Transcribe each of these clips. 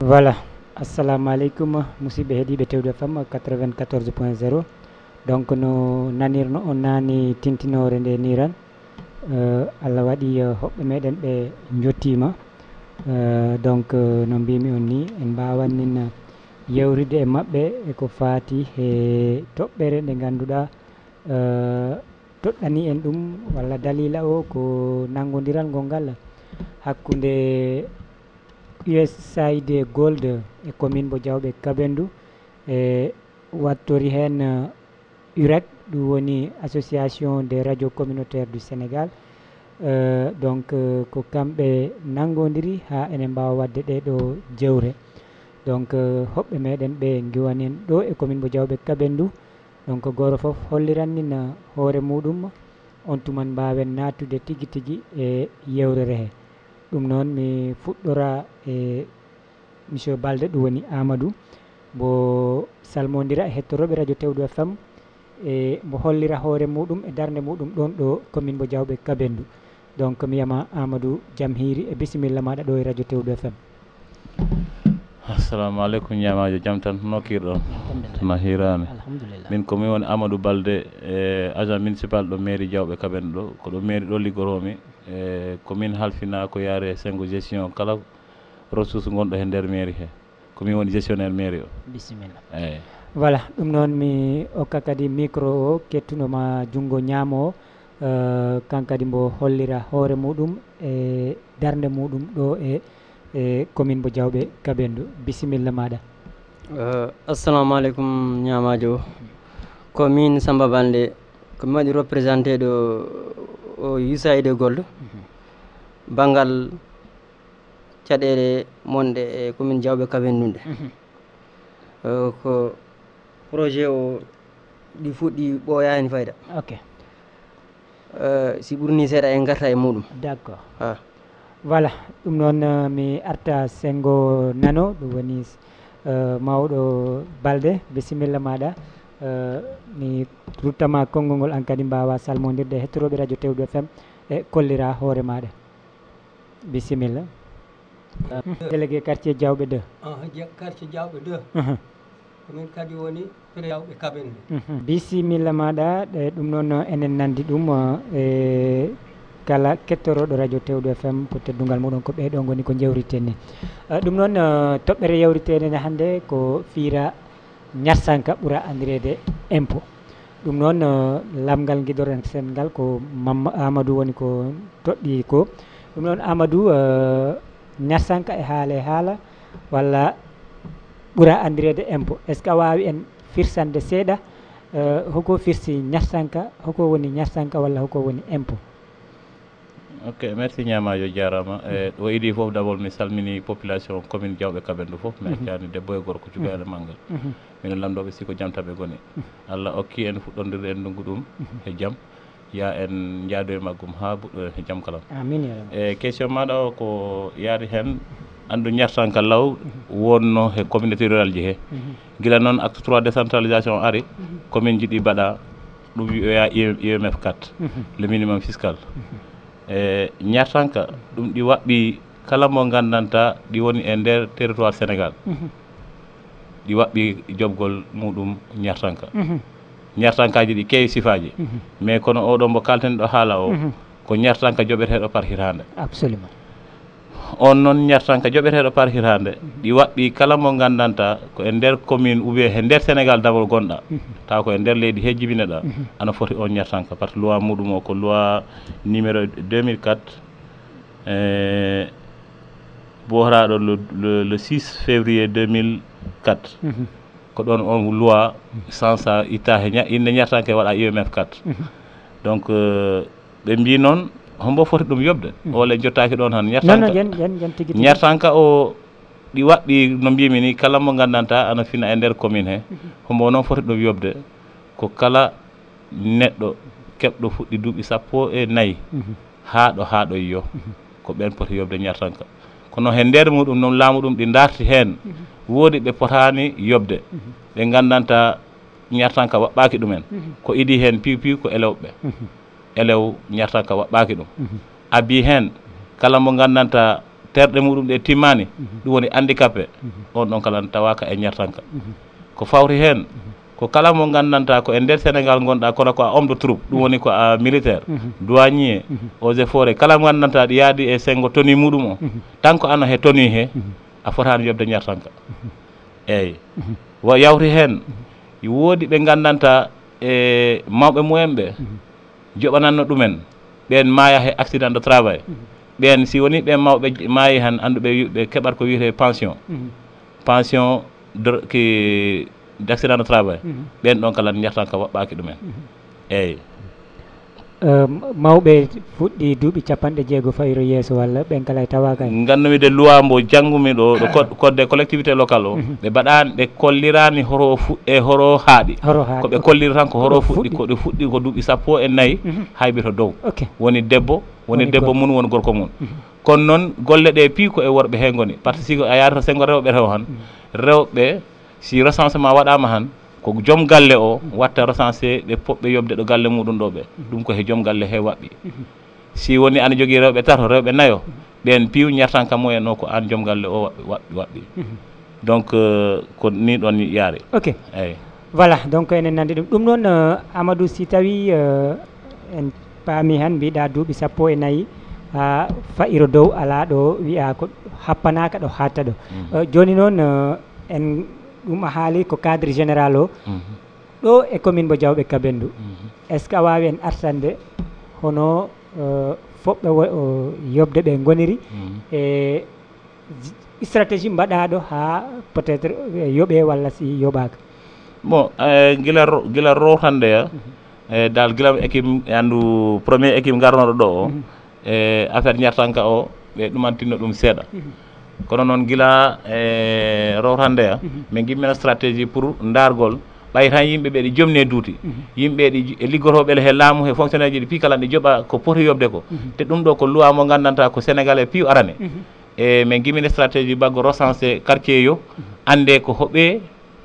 Voilà, assalamu aleykum musidɓe heeɗiɓe Tewde FM 94.0. donc no nanirno on nani tintinore nde niran Allah waɗi hoɓɓe meɗen ɓe jottima donc no mbimi on ni en mbawannin yewride e mabɓe eko fati e toɓɓere nde ganduɗa toɗɗani en ɗum walla dalila o ko nanggodiral ngongal hakkude USAID Gold e commune mo Diawɓe Kabendou e wattori hen UREC ɗum woni association des radios communautaires du Sénégal donc ko kamɓe nanggodiri ha enen mbawa wadde ɗeɗo jewre donc hoɓɓe meɗen ɓe giwanen ɗo e commune mo Diawɓe Kabendou donc goto foof hollirannina hoore muɗum on tuman mbawen natude tigui tigui e yewrere he ɗum noon mi fuɗɗora e monsieur Balde ɗum woni Amadou mo salmodira e hettoroɓe radio Tewdo FM e mo hollira hoore muɗum e darde muɗum ɗon ɗo commune mo Diawɓe Kabendou donc mi wiyama Amadou jaam hiiri e bisimilla maɗa ɗo e radio Tewdo FM. Assalamu aleykum ñamajo jaam tan nokkirɗon tana hirani min komi woni Amadou Balde agent municipal ɗo mairie Diawɓe Kabendou ɗo ko ɗo mairie ɗo liggoromi komin halfina ko yaare sengo gestion kala ressource gonɗo e nder mairie he komin woni gestionnaire mairie o bisimilla eyyi voilà ɗum noon mi okka kadi micro o kettunoma junggo ñaamo o kankadi mbo hollira hoore muɗum e darde muɗum ɗo e commune mo Diawɓe Kabendou bisimilla maɗa. Assalamu aleykum ñamajo ko min Samba Balde komi waɗi représenté ɗo o USAID Gold banggal caɗele monɗe e commune Diawɓe Kabendou nde ko projet o ɗi fuɗɗi ɓooyani fayida ok si ɓurni seeɗa en garta e muɗum d' accord voilà ɗum noon mi arta sengo nano ɗum woni mawɗo Balde bisimilla maɗa mi ruttama konngol ngol an kadi mbawa salmodirde e hettoroɓe radio Tewdo FM e kollira hoore maɗa bisimilla délégué quartier Diawɓe 2 quartier Diawɓe 2 komin kadi woni Diawɓe Kabendou bisimilla maɗa ɗe ɗum noon enen nandi ɗum e kala kettoroɗo radio Tewdo FM ko teddugal muɗon ko ɓeɗo goni ko jewriten ni ɗum noon toɓɓere yewritede hannde ko fiira ñarsanka ɓuura andirede impôt ɗum noon lamgal guidoren sen ngal ko Amadou woni ko toɗɗi ko ɗum noon Amadou ñarsanka e haala walla ɓuura andirede impôt est ce que a wawi en firsande seeɗa hoko firsi ñarsanka hoko woni ñarsanka walla hoko woni impôt. ok merci ñamajo jarama e ɗo iɗi foof d' abord mi salmini population commune Diawɓe Kabendou foof mi accani debbo e gorko cukalel manggal minen lamdoɓe siko jaam taɓe goni Allah okki en fuɗɗodirde en ndungu ɗum e jaam ya en jaado e maggum ha buɗɗo e jaam kala amin ya rabbi e question maɗa o ko yaari hen andu ñartanka law wonno e communauté rural ji he guila noon acte 3 décentralisation ari commune jiɗi mbaɗa ɗum wiyoya UMF 4 le minimum fiscal e ñartanka ɗum ɗi waɓɓi kala mo gandanta ɗi woni e nder territoire Sénégal ɗi waɓɓi jobgol muɗum ñartanka ñartankaji ɗi keewi sifaji mais kono oɗo mbo kalten ɗo haala o ko ñartanka joɓeteɗo par hitande absolument on noon ñartanka joɓeteɗo par hitande ɗi waɓɓi kala mo gandanta ko e nder commune ou bien e nder Sénégal d'abord gonɗa taw ko e nder leydi he jibineɗa ana foti on ñartanka par ce que loi muɗum o ko loi numéro 2004 boraɗo le 6 février 2004 ko ɗon on loi sansa itta he inde ñartanka waɗa UMF 4 donc ɓe mbi noon hombo foti ɗum yobde ole jottaki ɗon han ñartanka o ɗi waɓɓi no mbimi ni kala mo gandanta ana fina e nder commune he hombo noon foti ɗum yobde ko kala neɗɗo keɓɗo fuɗɗi duuɓi 14 haɗo yiyo ko ɓen poti yobde ñartanka kono he nder muɗum noon laamu ɗum ɗi darti hen woodi ɓe potani yobde ɓe gandanta ñartanka waɓɓaki ɗumen ko idi hen piw ko elewɓe elew ñartanka waɓɓaki ɗum abi hen kala mo gandanta terɗe muɗum ɗe timmani ɗum woni handicapé on ɗon kala tawaka e ñertanka ko fawri hen ko kala mo gandanta ko e nder Sénégal gonɗa kono ko a homme de troupe ɗum woni ko a militaire douanier eaux et forêt kala mo gandanta ɗi yaadi e sengo tenue muɗum o tant que ano he tenue he a fotani yobde ñertanka eyyi yawti hen woodi ɓe gandanta e mawɓe mumen ɓe joɓananno ɗumen ɓen maaya he accident de travail ɓen si woni ɓen mawɓe maayi han anduɓe ɓe keɓat ko wiyete pension pension d' accident de travail ɓen ɗon kala ñertanka waɓɓaki ɗumen eyyi mawɓe fuɗɗi duuɓi 60 fayiro yeeso walla ɓen kala e tawaka gandumi de loi mbo janggumi ɗo code des collectivité local o ɓe mbaɗani ɓe kollirani horo fuɗɗe horo haaɗi koɓe kolliri tan ko horo fuɗɗi koɗe fuɗɗi ko duuɓi 14 hayɓe to dow woni debbo mum woni gorko mum kono noon golle ɗe pi ko e worɓe he goni par ce que a yaata sengo rewɓe rew han rewɓe si recensement waɗama han ko joom galle o watta recensé ɓe poɓɓe yobde ɗo galle muɗum ɗo ɓe ɗum ko he joom galle he waɓɓi si woni ana jogui rewɓe tato rewɓe nayo ɓen piiw ñertanka mumen o ko an joom galle o waɓɓi donc ko ni ɗon yaari ok eyyi voilà donc enen nandi ɗum noon Amadou si tawi en paami han mbiɗa duuɓi 14 ha fa'iro dow ala ɗo wiya ko happanaka ɗo hatta ɗo joni noon en ɗum a haali ko cadre général o ɗo e commune mo Diawɓe Kabendou est ce que a wawi en artande hono foɓɓe yobde ɓe goniri e stratégie mbaɗaɗo ha peut être yooɓe walla si yoɓaka bon guila rowtandeya e dal guila équipe andu premier équipe garnoɗo ɗo o e affaire ñertanka o ɓe ɗumantinno ɗum seeɗa kono noon gila e rowtandeya min gimmina stratégie pour dargol ɓay tan yimɓe ɓe ɗi jomni e duuti yimɓe ɗi liggotoɓe he laamu he fonctionnaire ji ɗi pi kala ɗi jooɓa ko poti yobde ko te ɗum ɗo ko loi mo gandanta ko sénégalais piiw arane e min gimmine stratégie baggo recensé quartier yo ande ko hoɓe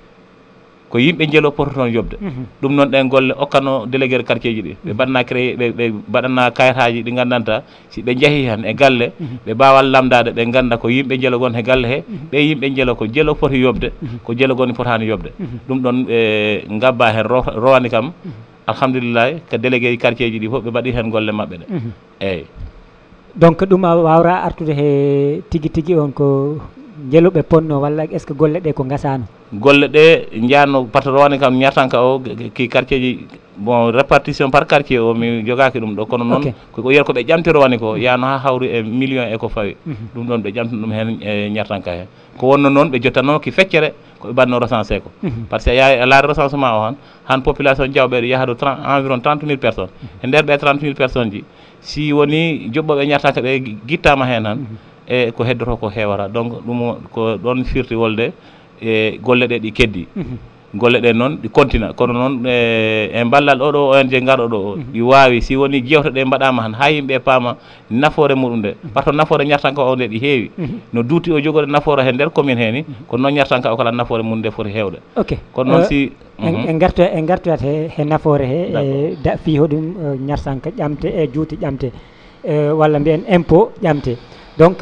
ko yimɓe jeelo poto toon yobde ɗum noon ɗen golle okkano délégué de quartier ji ɗi ɓe mbaɗna créé ɓe mbaɗana kayitaji ɗi gandanta si ɓe jeehi han e galle ɓe mbawal lamdade ɓe ganda ko yimɓe jeelo gon he galle he ɓe yimɓe jeelo ko jeelo foti yobde ko jeelo goni fotani yobde ɗum ɗon ɓe gabba hen rowani kam alhamdulillah ko délégué quartier ji ɗi fof ɓe mbaɗi hen golle mabɓe ɗe eyyi donc ɗum a wawra artude he tigui tigui on ko jeeluɓe ponno walla est ce que golle ɗe ko gasano golle ɗe jiyatno par ce que rowani kam ñertanka o ki quartier ji bon répartition par quartier o mi jogaki ɗum ɗo kono noon ko wiyata koɓe ƴamti rowani ko yano ha hawri e million e ko fawi ɗum ɗon ɓe ƴamtino ɗum hen e ñertanka he ko wonno noon ɓe jottano ki feccere koɓe mbanno recensé ko par ce que a laari recensement o han population Diawɓeɗe yahado environ 30 000 personnes e nder ɓe 30 000 personnes ji si woni joɓɓoɓe ñertanka ɓe guittama hen han e ko heddoto ko heewata donc ɗum ko ɗon firti wolde e golle ɗe ɗi keddi golle ɗe noon ɗi continua kono noon e ballal oɗo ONG garɗo ɗo o ɗi wawi si woni jewteɗe mbaɗama han ha yimɓe paama nafoore muɗum nde par ce que nafoore ñertanka o nde ɗi heewi no duuti o jogori nafoore he nder commune he ni kono noon ñertanka o kala nafoore mum nde foti heewde kono noon si en gartoyat he nafoore he e fi hoɗum ñertanka ƴamte e juuti ƴamte walla mbiyen impôt ƴamte donc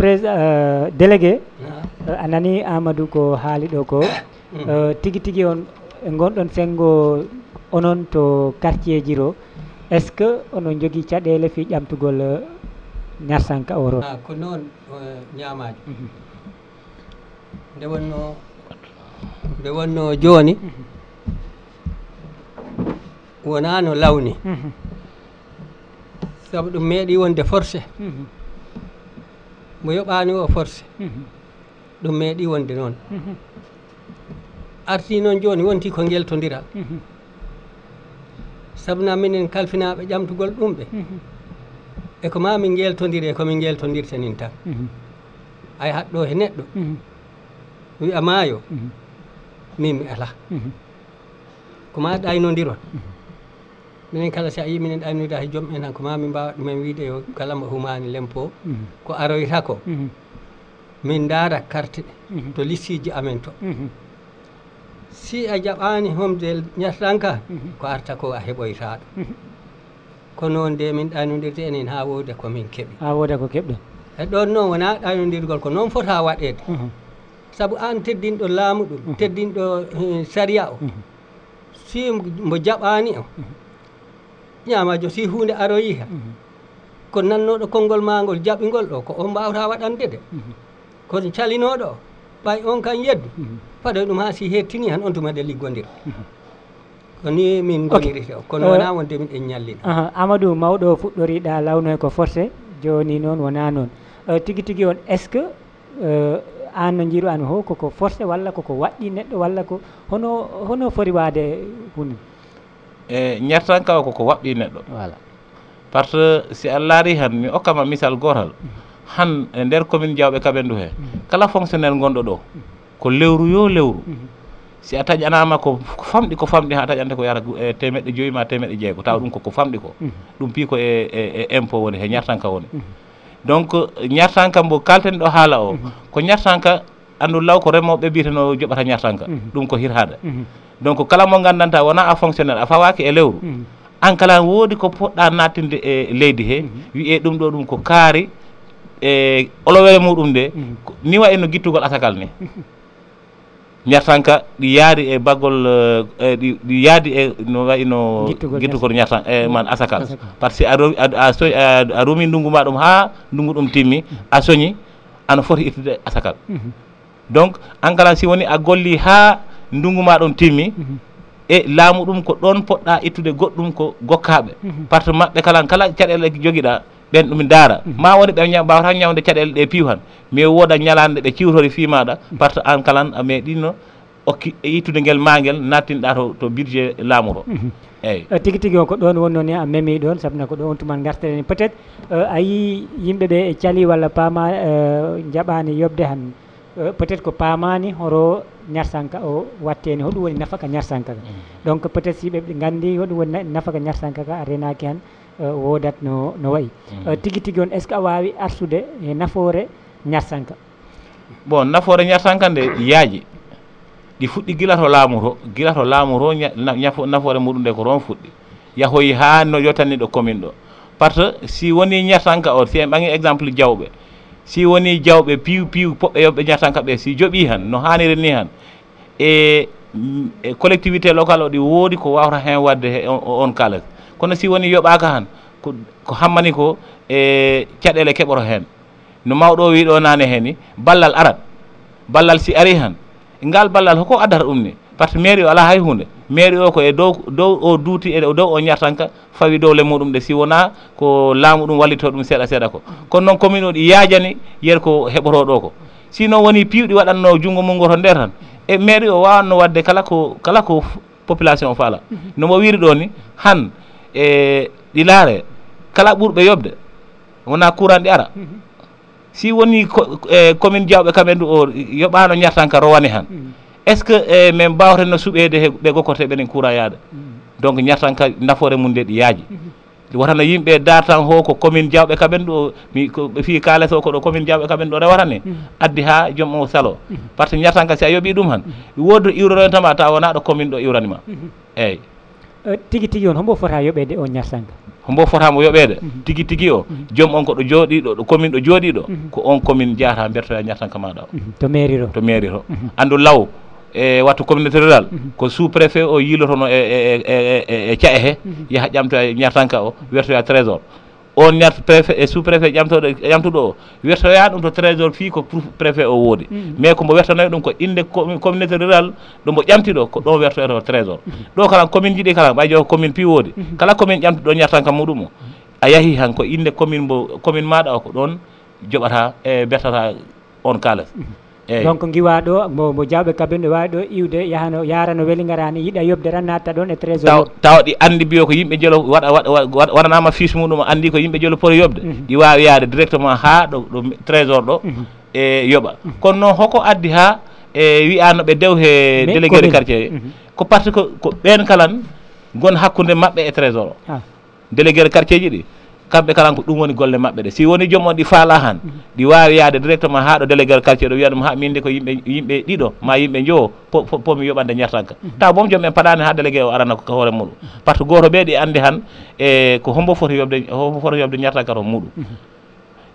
délégué a nani Amadou ko haali ɗo ko tigui tigui on e gonɗon sengo onon to quartier ji ro est ce que onon jogui caɗele fi ƴamtugol ñertanka o ro ko noon ñamaji nde wonno joni wona no lawni saabu ɗum meeɗi wonde forcé mo yoɓani o forcé ɗum meeɗi wonde noon arti noon joni wonti ko geltodira sabuna minen kalfinaɓe ƴamtugol ɗum ɓe e ko ma min geltodiri e komin geltodirta nin tan ay haɗɗo he neɗɗo wiya maayo min mi ala ko ma ɗaynodiron minen kala si a yi minen ɗaynodira he joom en han ko ma min mbawa ɗumen wiide yo kala mo humani lempo ko aroyta ko min daara carte ɗe to listiji amen to si a jaɓani homde ñertanka ko arta ko a heɓoytaɗo ko noon de min ɗanodirde enen ha wooda komin keeɓi ha wooda ko keɓɗen e ɗon noon wona ɗayodirgol ko noon fota waɗede saabu an teddinɗo laamu ɗum teddinɗo saria o si mbo jaɓani o ñamajo si hunde aroyi hen ko nannoɗo konngol ma ngol jaɓingol ɗo ko on mbawata waɗande de kono calinoɗo o ɓay on kan yeddu faɗoy ɗum ha si hettini han on tuma ɗe liggodira ko ni min goniri o kono wona wonde min en ñallina Amadou mawɗo fuɗɗoriɗa lawno e ko forcé joni noon wona noon tigui tigui on est ce que an no jiiru an ho koko forcé walla koko waɗɗi neɗɗo walla ko hono foti wade hunde e ñertanka o koko waɗɗi neɗɗo voilà par ce que si a laari han mi okkama misal gotal han e nder commune Diawɓe Kaɓendu he kala fonctionnaire gonɗo ɗo ko lewru yo lewru si a taƴanama ko famɗi ha taƴante ko yara 500 ma 600 taw ɗum koko famɗi ko ɗum pi ko e impôt woni he ñartanka woni donc ñartanka mbo kalten ɗo haala o ko ñartanka andu law ko remoɓe mbiyeteno joɓata ñartanka ɗum ko hirhaɗa donc kala mo gandanta wona a fonctionnaire a fawaki e lewru an kala woodi ko poɗɗa nattinde e leydi he wiye ɗum ɗo ɗum ko kaari e olowere muɗum nde ni wayi no guittugol asakal ni ñartanka ɗi yaari e baggol ɗi yaadi e no wayi no guittugol ñartan e man asakal par ce que a rumi ndungu ma ɗum ha ndungu ɗum timmi a soñi ana foti ittude asakal donc an kala si woni a golli ha ndungu ma ɗum timmi e laamu ɗum ko ɗon poɗɗa ittude goɗɗum ko gokkaɓe par ce que maɓɓe kala caɗele joguiɗa ɓen ɗum daara ma woni ɓe mbawata ñawde caɗele ɗe piiw han mais woda ñalande ɓe ciwtori fi maɗa par ce que an kalan a meeɗino okki ittude guel maguel nattinɗa to budget laamu to eyyi tigui tigui o ko ɗon wonno ni a memi ɗon sabuna ko ɗo on tuman garteren peut être a yi yimɓeɓe e caali walla paama jaɓani yobde han peut être ko paamani horo ñarsanka o watteni hoɗum woni nafaka ñarsanka ka donc peut être si ɓe gandi hoɗum woni nafaka ñarsanka ka a renaki han wodat no wayi tigui tigui on est ce que a wawi arsude e nafoore ñarsanka bon nafoore ñarsanka nde yaaji ɗi fuɗɗi gila to laamu to nafoore muɗum nde ko ron fuɗɗi yahoyi ha no yottanni ɗo commune ɗo par ce que si woni ñarsanka o si en ɓangi exemple Diawɓe si woni Diawɓe piiw poɓɓe yoɓɓe ñartanka ɓe si jooɓi han no hanniri ni han e collectivité locale o ɗi woodi ko wawata hen wadde on kalas kono si woni yoɓaka han ko hammani ko e caɗele keɓoro hen no mawɗo wiɗo nane hen ni ballal arat ballal si ari han ngal ballal hoko addata ɗum ni par ce que mairie o ala hay hunde mairie o ko e dow o duuti e dow o ñartanka fawi dowle muɗum de si wona ko laamu ɗum wallito ɗum seeɗa ko kono noon commune o ɗi yaajani yer ko heɓoto ɗo ko sinon woni piiwɗi waɗanno junngo mum ngo to nder tan e mairie o wawanno wadde kala ko population o faala nomo wiri ɗo ni han e ɗi laare kala ɓurɓe yobde wona courant ɗi ara si woni commune Diawɓe Kaɓendu o yoɓano ñartanka rowane han est ce que min mbawata no suɓede ɓe gokkorte ɓenen courant yaade donc ñartanka nafoore mum nde ɗi yaaji watano yimɓe dartan ho ko commune Diawɓe Kaɓendu o ɓe fi kaales o ko ɗo commune Diawɓe Kaɓendu o rewata ni addi ha joom o salo par ce que ñartanka si a yooɓi ɗum han woodi iwrorentama taw wona ɗo commune ɗo iwranima eyyi tigui tigui on hombo fota yoɓede o ñartanka hombo fotamo yoɓede tigui tigui o joom on ko ɗo jooɗiɗo ɗo commune ɗo jooɗiɗo ko on commune jeyata bertoya ñartanka maɗa o to mairie to andu law e wattu communauté rural ko sous préfet o yilotono e cae he yaaha ƴamtoya ñartanka o wertoya trésor on préfet e sous préfet ƴamtuɗo o wertoya ɗum to trésor fi ko préfet o woodi mais kombo wertanoy ɗum ko inde communauté rural ɗombo ƴamti ɗo ko ɗon wertoyto trésor ɗo kala commune jiɗi kala ɓay jo commune pi woodi kala commune ƴamtuɗo ñartanka muɗum o a yahi han ko inde commune maɗa o ko ɗon joɓata e bertata on kalas donc giwa ɗo mo Diawɓe Kaɓendu wawi ɗo iwde yarano weeli garani yiiɗa yobde tan natta ɗon e trésor taw ɗi andi biyo ko yimɓe jelo waɗanama fiche muɗum andi ko yimɓe jelo poti yobde ɗi wawi yaade directement ha ɗo trésor ɗo e yoɓa kono noon hoko addi ha e wiyano ɓe dew he délégué de quartier ko par ce que ko ɓen kalan gon hakkude mabɓe e trésor o délégué de quartier ji ɗi kamɓe kala ko ɗum woni golle maɓɓe ɗe si woni joom on ɗi faala han ɗi wawi yaade directement ha ɗo délégué quartier ɗo wiya ɗum ha min de ko yimɓe ɗiɗo ma yimɓe joo pomi yoɓande ñartanka taw boom joom en paɗani ha délégué o arana ko hoore muɗum par ce que goto ɓe ɗi andi han e ko hombo foti yobde ñartanka to muɗum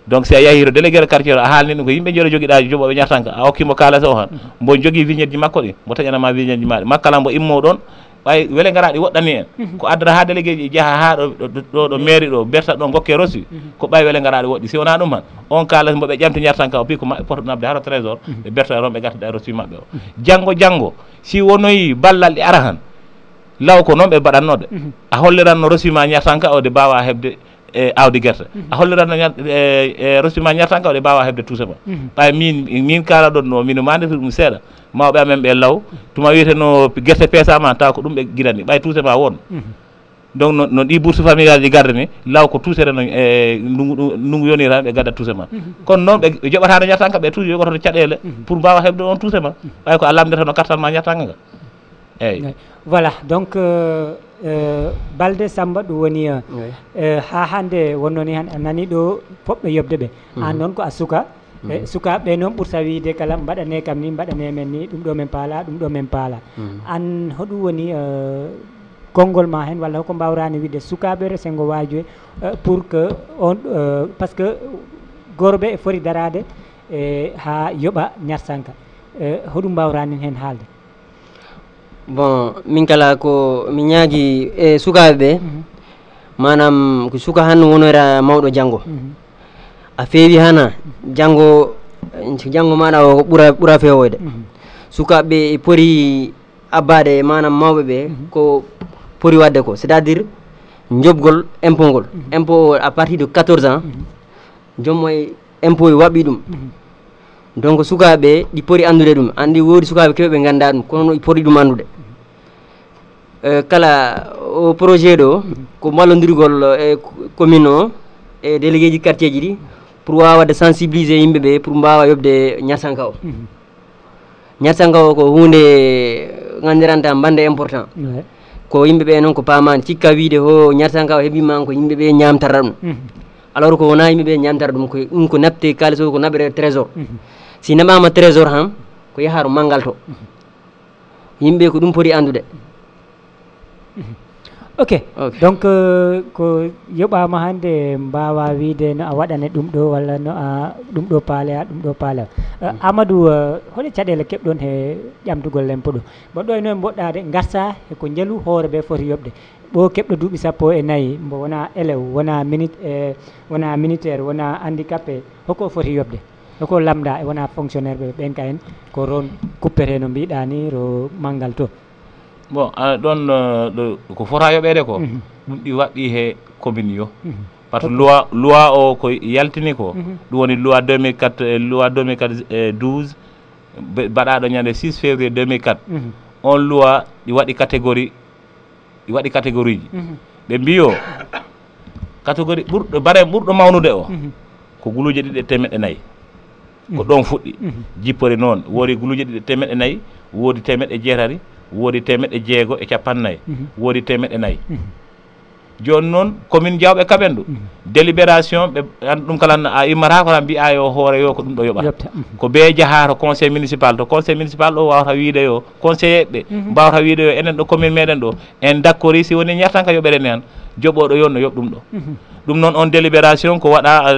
donc si a yahi to délégué de quartier a haalni ɗum ko yimɓe jooɗo joguiɗa joɓoɓe ñartanka a hokkimo kalase o han mbo jogui vignette ji makko ɗi mo taƴanama vignette ji maɗi makkala mbo immo ɗon ɓay weele ngaraɗi woɗɗani en ko addata ha délégué ji jaaha ha ɗo mairie ɗo bertat ɗo gokke reçu ko ɓay weele ngaraɗi woɗɗi si wona ɗum han on kalase mboɓe ƴamti ñartanka o pi ko maɓɓe poto nabde haro trésor ɓe berta ron ɓe gartaɗa reçu mabɓe o janggo si wonoyi ballal ɗi ara han law ko noon ɓe mbaɗannode a holliranno reçu ma ñartanka o de mbawa hebde awdi guerte a holliranno reçu ma ñartanka o de mbawa hebde touche ma ɓay min kala ɗon no mino mandiri ɗum seeɗa mawɓe amen ɓe law tuma wiyeteno guerte peesama taw ko ɗum ɓe guiɗani ɓay touche ma won donc no ɗi bourse familial ji garde ni law ko touche reno ndungu yoni tan ɓe gadda touche ma kono noon ɓe joɓatano ñartanka ɓe toujours yogototo caɗele pour mbawa hebde on touche ma ɓay ko a lamdata no kartal ma ñartanka ga eyyi voilà donc Balde Samba ɗum woni ha hande wonnoni han a nani ɗo poɓɓe yobde ɓe an noon ko a suka sukaɓe noon ɓurta wiide kala mbaɗane kam ni mbaɗane men ni ɗum ɗo men paala ɗum ɗo men paala an hoɗum woni konngol ma hen walla hoko mbawrani wiide sukaɓe resengo waji pour que on par ce que goroɓe e foti darade ha yoɓa ñartanka hoɗum mbawrani hen haalde bon min kala ko mi ñaagui e sukaɓe ɓe manam ko suka han wonora mawɗo janggo a feewi hana janggo maɗa o ɓuura fewoyde sukaɓe pori abbade manam mawɓe ɓe ko pori wadde ko c'est à dire jobgol impôt ngol impôt à partir de 14 ans jommo impôt waɓi ɗum donc sukaɓe ɗi pori andude ɗum andi woodi sukaɓe kewɓe ganda ɗum kono ɗi pori ɗum andude kala o projet ɗo ko wallodirgol e commune o e délégué ji quartier ji ɗi pour wawa wadde sensibiliser yimɓeɓe pour mbawa yobde ñartanka o ñartanka o ko hunde gandiranta bande important ko yimɓeɓe noon ko pamani cikka wiide ho ñartanka o heeɓima ko yimɓeɓe ñamtata ɗum alors ko wona yimɓeɓe ñamtata ɗum ko ɗum ko nabte kalis o ko naɓere trésor si naɓama trésor han ko yaharo manggal to yimɓe ko ɗum poti andude ok donc ko yoɓama hande mbawa wiide no a waɗane ɗum ɗo walla no a ɗum ɗo paaleya ɗum ɗo paaleya Amadou hoɗe caɗele keɓɗon he ƴamtugol lempo ɗo mboɗɗo eno mboɗɗade garta eko jaalu hoore ɓe foti yoɓde ɓo keɓɗo duuɓi 14 mbo wona élève wona militaire wona handicapé hoko foti yoɓde hoko lamda e wona fonctionnaire ɓe ɓen ka en ko ron kuppete no mbiɗa ni ro manggal to bon ɗon ɗo ko fota yoɓede ko ɗum ɗi waɗɗi he commune yo par ce que loi o ko yaltini ko ɗum woni loi 2004 loi 2012 mbaɗaɗo ñande 6 février 2004 on loi ɗi waɗi catégorie ji ɓe mbiyo catégorie ɓurɗo bare ɓurɗo mawnude o ko guluje 200 ko ɗon fuɗɗi jippori noon woodi guluje 200 woodi 160 woodi 160 woodi 400 joni noon commune Diawɓe Kaɓen ɗo délibération ɓe ɗum kala a immata ko tan mbiya yo hoore yo ko ɗum ɗo yoɓata ko ɓe jaaha to conseil municipal ɗo wawata wiide yo conseiller ɓe mbawata wiide yo enen ɗo commune meɗen ɗo en d' accord si woni ñartanka yoɓere ne han joɓoɗo yon no yoɓ ɗum ɗo ɗum noon on délibération ko waɗa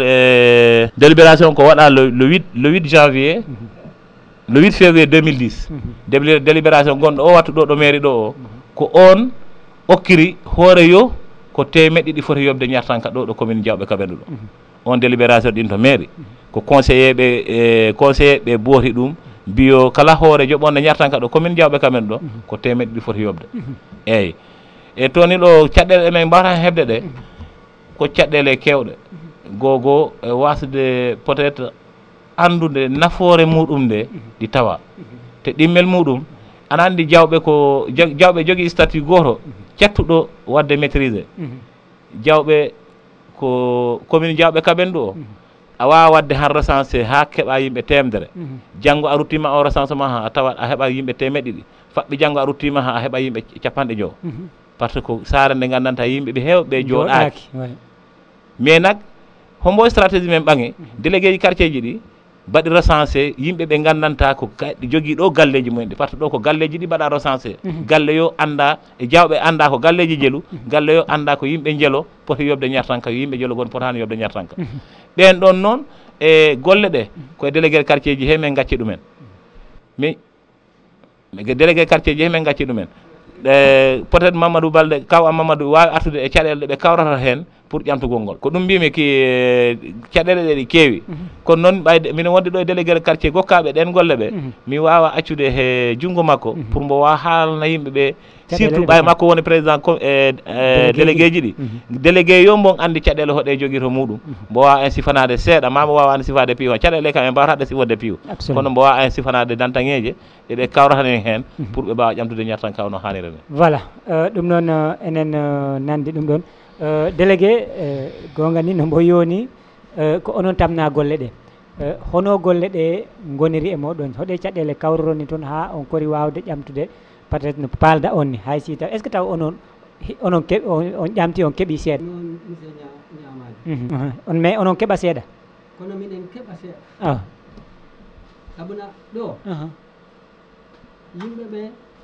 le 8 janvier le 8 février 2010 délibération gonɗo o wattu ɗo ɗo mairie ɗo o ko on okkiri hoore yo ko temeɗɗiɗi foti yobde ñartanka ɗo ɗo commune Diawɓe Kaɓen ɗo on délibération ɗin to mairie ko conseiller ɓe booti ɗum mbiyo kala hoore joɓonde ñartanka ɗo commune Diawɓe Kaɓen ɗo ko temeɗɗiɗi foti yobde eyyi e toni ɗo caɗɗele ɗemen mbawata hebde ɗe ko caɗɗele kewɗe gogo e wasde peut être andude nafoore muɗum nde ɗi tawa te ɗimmel muɗum aɗa andi jawɓe jogui statut goto cattuɗo wadde maîtrisé jawɓe ko commune Diawɓe Kaɓen ɗo o a wawa wadde han recensé ha keeɓa yimɓe 100 janggo a ruttima o recensement ha a tawa a heeɓa yimɓe 200 faɓɓi janggo a ruttima ha a heeɓa yimɓe 50 par ce que saare nde gandanta yimɓeɓe hewɓe jooɗaki mais nak hombo stratégie men ɓangi délégué ji quartier ji ɗi baɗi recensé yimɓe ɓe gandanta ko jogui ɗo galleji mumen ɗi par ce que ɗo ko galleji ɗi mbaɗa recensé galle yo anda e jawɓe anda ko galleji jeelu galle yo anda ko yimɓe jeelo poti yobde ñartanka yo yimɓe jeelo gon potani yobde ñartanka ɓen ɗon noon e golle ɗe koye délégué quartier ji he min gacci ɗumen mi délégué quartier ji he min gacci ɗumen peut être Mamadou Balde kaw am Mamadou wawi artude e caɗele ɗe ɓe kawrata hen pour ƴamtugol ngol ko ɗum mbimi ki caɗele ɗe ɗi keewi kono noon ɓayde mino wonde ɗo e délégué quartier gokkaɓe ɗen golle ɓe mi wawa accude he junggo makko pour mbo wawa haalna yimɓeɓe surtout ɓay makko woni président délégué ji ɗi délégué yo mbon andi caɗele hoɗe jogui to muɗum mbo wawa en sifanade seeɗa ma mbo wawa en sifade piiw caɗele kam en mbawataɗe sifode piiw kono mbo wawa en sifanade dantaŋeje ɗeɓe kawratanen hen pour ɓe mbawa ƴamtude ñartanka no hanniri ni voilà ɗum noon enen nandi ɗum ɗon délégué gonga ni no mbo yoni ko onon tamna golle ɗe hono golle ɗe goniri e moɗon hoɗe caɗele kawroroni toon ha on kori wawde ƴamtude peut être no palda on ni hay si taw est ce que taw onon keeɓi on ƴamti on keeɓi seeɗa noon monsieur ñamani on mais onon keeɓa seeɗa kono minen keeɓa seeɗa sabuna ɗo yimɓe ɓe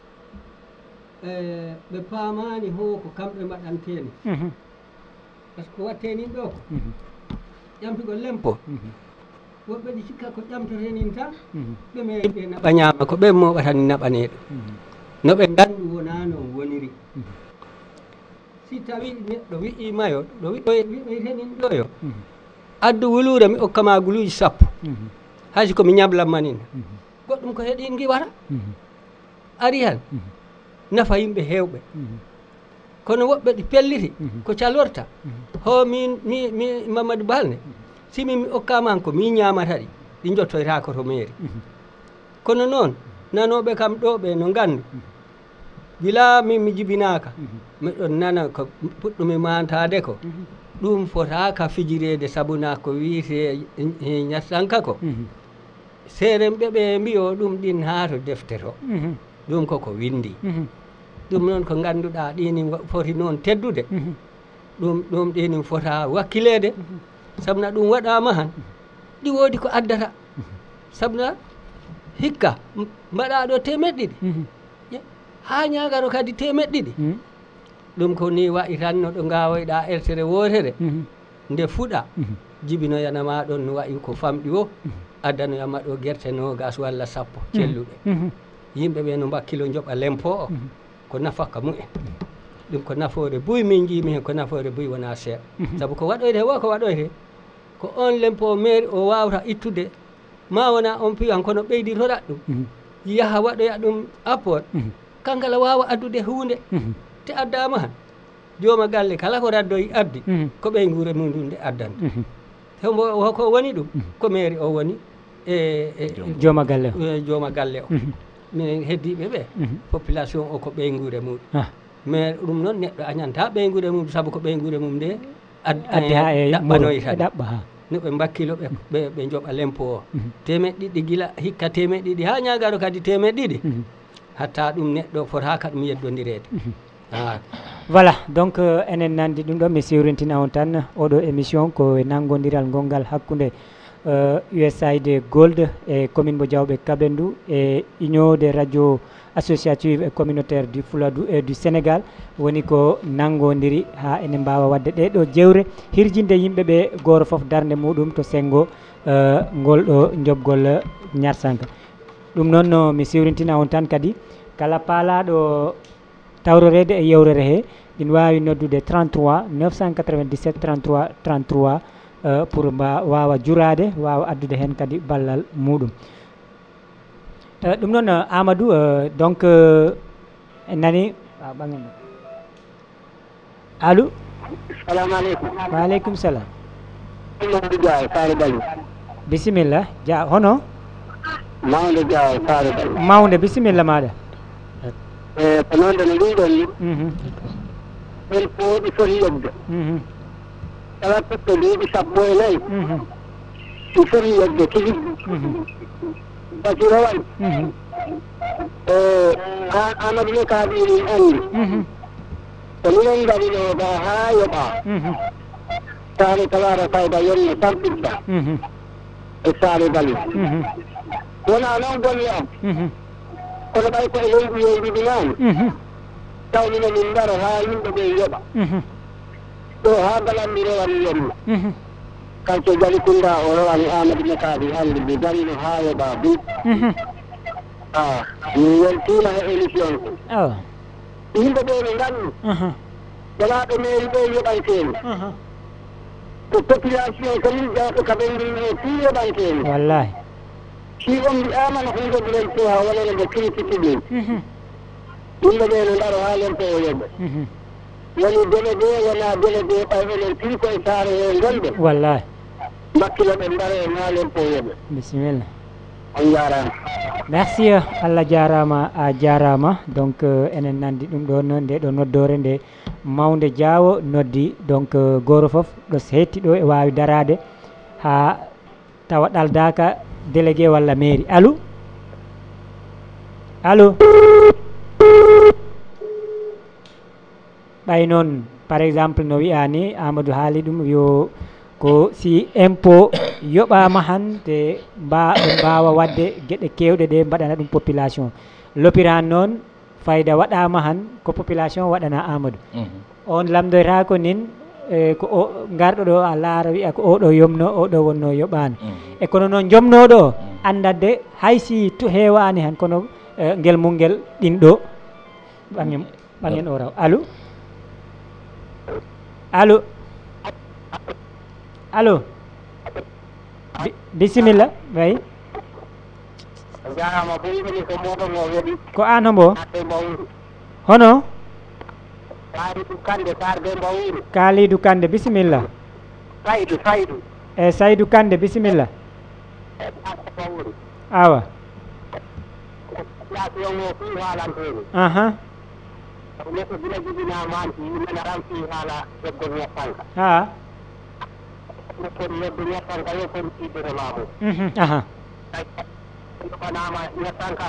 ɓe paamani ho ko kamɓe mbaɗanteni par ce que ko watteni ɗo ko ƴamtugol lempo woɓɓe ɗi sikka ko ƴamtotenin tan ɓe meeɗe naɓa ñaama ko ɓen moɓatani naɓaneɗo no ɓe gandu wona noon woniri si tawi neɗɗo wi'i mayo ɗo wi'oytenin ɗoyo addu wulure mi hokkama guluji 10 haysi komi ñablanmanin goɗɗum ko heeɗin giwata ari han nafa yimɓe hewɓe kono woɓɓe ɗi pelliti ko calorta ho min Mamadou Balde simi mi hokkama ko mi ñamata ɗi jottoytako to mairie kono noon nanoɓe kam ɗo ɓe no gandu gila min mi jibinaka miɗon nana ko puɗɗumi mantade ko ɗum fotaka fijirede sabuna ko wiite ñattanka ko seren ɓe mbiyo ɗum ɗin ha to defte to ɗum koko windi ɗum noon ko ganduɗa ɗini foti noon teddude ɗum ɗini fota wakkilede sabuna ɗum waɗama han ɗi woodi ko addata sabuna hikka mbaɗa ɗo temeɗɗiɗi ha ñagaro kadi temeɗɗiɗi ɗum ko ni wayi tan no ɗo gawoyɗa ertere wotere nde fuɗa jibinoyanama ɗon no wayi ko famɗi o addanoyama ɗo guerte nogas walla 10 celluɗe yimɓeɓe no mbakkilo joɓa lempo o ko nafaka mumen ɗum ko nafoore buy min jimi hen ko nafoore buy wona seeɗa saabu ko waɗoyte wo ko waɗoyte ko on lempo mairie o wawata ittude ma wona on piwan kono ɓeyditoɗa ɗum yaha waɗoya ɗum apport kankala wawa addude hunde te addama han jooma galle kala ko raddoyi addi ko ɓey guure mum ɗum nde addanta hombo hoko woni ɗum ko mairie o woni jooma galle o jooma galle o minen heddiɓe ɓe population o ko ɓeygure muɗum mais ɗum noon neɗɗo añanta ɓeygure mum saabu ko ɓeygure mum nde addi ha e ɗaɓɓanoyi tan ɗaɓɓa ha no ɓe mbakkilo ɓe joɓa lempo o temeɗɗiɗi gila hikka temeɗɗiɗi ha ñagaro kadi temeɗɗiɗi hatta ɗum neɗɗo fotaka ɗum yeddodirede voilà donc enen nandi ɗum ɗo mi siwrintina on tan oɗo émission ko nanggodiral gongal hakkude USAID Gold e commune mo Diawɓe Kabendou e union des radio associative et communautaire du Fouladou et du Sénégal woni ko nanggodiri ha enen mbawa wadde ɗeɗo jewre hirjinde yimɓeɓe goto foof darde muɗum to senggo ngol ɗo jobgol ñarsanka ɗum noon no mi siwrintina on tan kadi kala paalaɗo tawrorede e yewrere he ina wawi noddude 33 997 33 33 pour wawa jurade wawa addude hen kadi ballal muɗum ɗum noon Amadou donc en nani ɓagen allo salamu aleykum waaleykum salam Mamadou Dia Saare Bali bisimilla Dia hono Mawnde Dia Saare Bali Mawnde bisimilla maɗa ko noonde no mbiɗon ni en fo ɗi foti yobde kala toɓɓe duuɓi 14 ɗi foti yobde tigi basiro waɗi Amadou ne kaaɓiri anndi ko minen ngari ɗo ga haa yoɓa taani tawara fayda yonno tampitta e saare bali wona noon golle am kono ɓay koye yeyɗinaani tawmina min ndaro haa yimɓe ɓe yoɓa ɗo haa galanmi rewani yemma kanko Jalikunda o rewani Amadou Mekaɓe hannde mi darino haa yoɓa duuɓi mi weltima e émission ko yimɓe ɓe ne nganndi jalaaɓe mairie ɓe yoɓanteemi ko population commune jawɗo ka ɓe ndini o fii yoɓanteemi wallahi si on mbi'ama no hundeɗiren to ha wonene mbo critique ɗin yimɓe ɓe no ndaro haa lempe o yoɓe woni délégué wona délégué ɓay enen piri koye saare he gonɓe wallahi makkilo ɓe ndaro e haa lempe o yoɓe bisimilla on jarama merci Allah jarama a jarama donc enen nandi ɗum ɗon nde ɗo noddore nde mawde Diawo noddi donc goto foof ɗo hetti ɗo e wawi darade ha tawa ɗaldaka délégué walla mairie allo allo ɓay noon par exemple no wiyani Amadou haali ɗum yo ko si impôt yoɓama hande mbawa wadde gueɗe kewɗe ɗe mbaɗana ɗum population lopiran noon fayida waɗama han ko population waɗana Amadou on lamdoyta ko nin ko o garɗo ɗo a laara wiya ko oɗo yomno oɗo wonno yoɓani e kono noon jomnoɗo o andadde haysi to hewani han kono guel mum ɗin ɗo ɓangen o raw allo allo allo bisimilla way jarama bo yimɓe ko moɗon o weɗi ko an hombo mbawru hono Kalidou Kande sarde mbawru Kalidou Kande bisimilla Saydou e Saydou Kande bisimilla mbawru awa population o fii haalanteni neɗɗo gila jibinamaki yimɓene ranfi haala hebbol ñettanka ha kon yebbo ñettanka yo kon siddere maamum yoɓanama ñettanka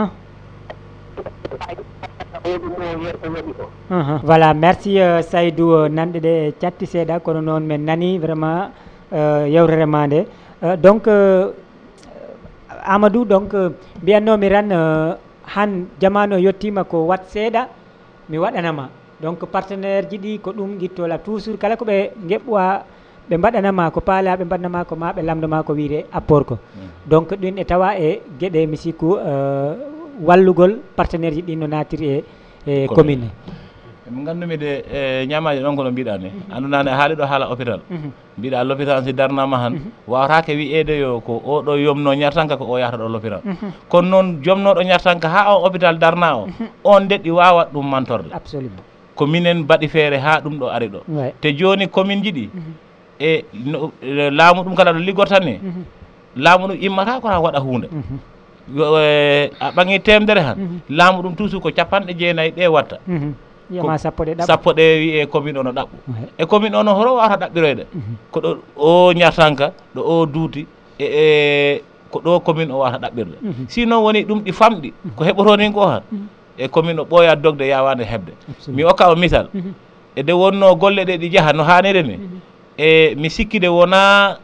voilà merci Saydou nanɗe ɗe catti seeɗa kono noon min nani vraiment yewtere ma nde donc Amadou donc mbiyannomi ran han jamanu o yettima ko wat seeɗa mi waɗanama donc partenaire ji ɗi ko ɗum guittola toujours kala koɓe geɓɓowa ɓe mbaɗanama ko paala ɓe mbaɗanama ko ma ɓe lamdoma ko wiide apport ko donc ɗin e tawa e gueɗe mi sikku wallugol partenaire ji ɗi no natiri e commune mi gandumi de ñamaji ɗon kono mbiɗa ni andunani haali ɗo haala hôpital mbiɗa l'hôpital si darnama han wawatake wiyede yo ko oɗo yomno ñartanka ko o yahata ɗo l'hôpital kono noon jomnoɗo ñartanka ha on hôpital darna o on deɗɗi wawat ɗum mantorde absolument ko minen mbaɗi feere ha ɗum ɗo ari ɗo te joni commune ji ɗi e laamu ɗum kala ɗo liggortan ni laamu ɗum immata ko ha waɗa hunde a ɓangi temedere han laamu ɗum toujours ko 90 ɗe watta yama sappo ɗe wiye commune o no ɗaɓɓu e commune o no horo wawata ɗaɓɓiroyde ko ɗo o ñartanka ɗo o duuti ko ɗo commune o wawata ɗaɓɓirde sinon woni ɗum ɗi famɗi ko heɓotonin ko han e commune o ɓooya dogde yawande heɓde mi okka o misal e nde wonno golle ɗe ɗi jaaha no hanniri ni e mi sikkide wona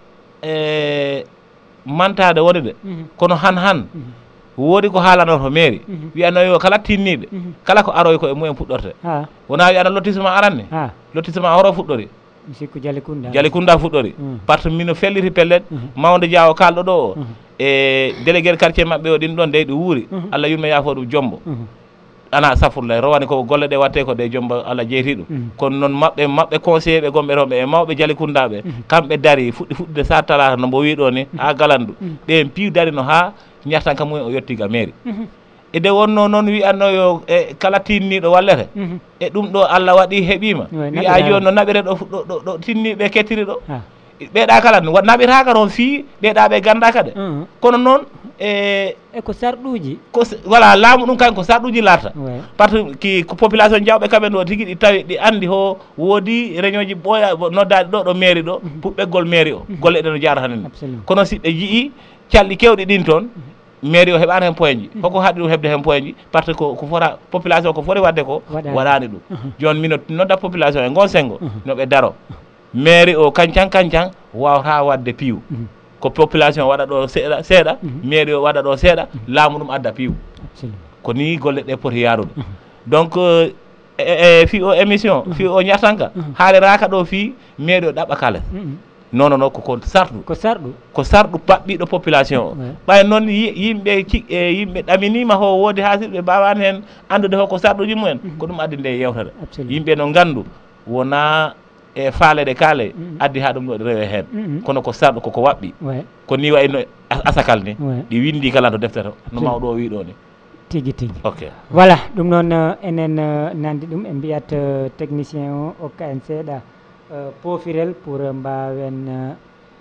mantade woni de kono han woodi ko haalanoto mairie wiyano yo kala tinniɗe kala ko aroy ko e mumen puɗɗorte wona wiyano lotissement aranni lotissement horo fuɗɗori sikku Jalikunda fuɗɗori par ce que mino felliti pellet mawde Diawo kalɗo ɗo o e délégué quartier mabɓe o ɗin ɗon de ɗi wuuri Allah yurme yaafo ɗum jombo ana safurla rowani ko golle ɗe watte ko de jombo Allah jeyti ɗum kono noon mabɓe conseillé ɓe gonɓe toon ɓe e mawɓe Jalikundaɓe kamɓe daari fuɗɗide sa talata no mbo wiɗo ni ha galandu ɓen piiw darino ha ñartanka mumen o yettiga mairie e nde wonno noon wiyanno yo e kala tinniɗo wallete e ɗum ɗo Allah waɗi heeɓima wiya joni no naɓire ɗo tinniɓe kettiri ɗo ɓeeɗa kala naɓitaka toon fii ɓeeɗa ɓe gandaka de kono noon e ko sarɗuji voilà laamu ɗum kañ ko sarɗuji larta par ce que ko population jawɓe kamɓe ɗo tigui ɗi tawi ɗi andi ho woodi réunion ji ɓooya noddaɗi ɗo mairie ɗo puɓɓeggol mairie o golle ɗe no jarata ni kono si ɓe jii calɗi kewɗi ɗin toon mairie o heɓani hen point ji hoko haɗi ɗum heɓde hen point ji par ce que ko fota population ko foti wadde ko waɗani ɗum joni mino nodda population e gon sengo noɓe daro mairie o kancan wawata wadde piiw ko population waɗa ɗo seeɗa mairie o waɗa ɗo seeɗa laamu ɗum adda piiw ko ni golle ɗe poti yaarude donc fi o émission fi o ñatanka haaliraka ɗo fi mairie o ɗaɓɓa kala non ko sarɗu paɓɓiɗo population o ɓay noon yimɓe yimɓe ɗaminima ho woodi haasirɓe mbawani hen andude ko sarɗuji mumen ko ɗum addi nde yewtere yimɓe no gandu wona e faaleɗe kaale addi ha ɗum ɗo rewe hen kono ko sarɗu koko waɓɓi ko ni wayno asakal ni ɗi windi kala to deftere no mawɗo o wiɗo ni tigi ok voilà ɗum noon enen nandi ɗum e mbiyat technicien o hokka en seeɗa pofirel pour mbawen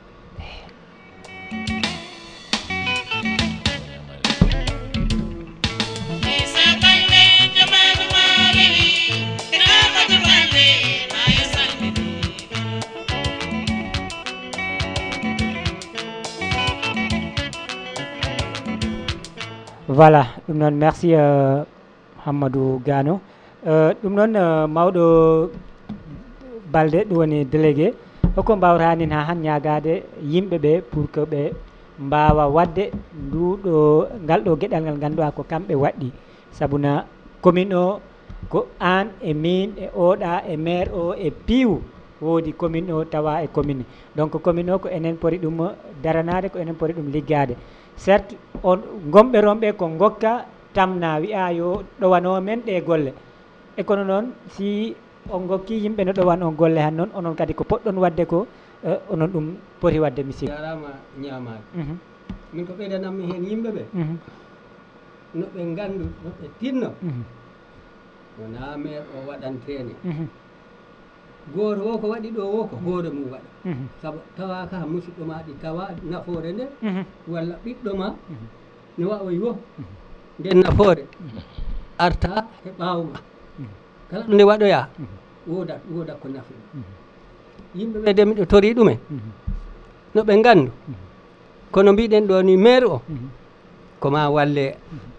voilà ɗum noon merci Hammadou Gano ɗum noon mawɗo Balde ɗum woni délégué hokko mbawranin ha han ñagade yimɓe ɓe pour que ɓe mbawa wadde ngal ɗo gueɗal ngal ganduɗa ko kamɓe waɗɗi sabuna commune o ko an e min e oɗa e maire o e piiw woodi commune o tawa e commune donc commune o ko enen poti ɗum daranade ko enen poti ɗum liggade certes on gomɓe romɓe ko gokka tamna wiya yo ɗowano men ɗe golle e kono noon si on gokki yimɓe no ɗowan on golle han noon onon kadi ko poɗɗon wadde ko onon ɗum poti wadde mi sikki jarama ñamade min ko ɓeydanammi hen yimɓe ɓe no ɓe gandu no ɓe tinno wona maire o waɗantene goto o ko waɗi ɗo o ko hoore mum waɗa saabu tawa ka musidɗo ma ɗi tawa nafoore nde walla ɓiɗɗo ma ne wawa yo nden nafoore arta e ɓawma kala ɗo nde waɗoya wodat ko nafi yimɓe ɓe de miɗo tori ɗumen no ɓe gandu kono mbiɗen ɗo ni maire o koma walle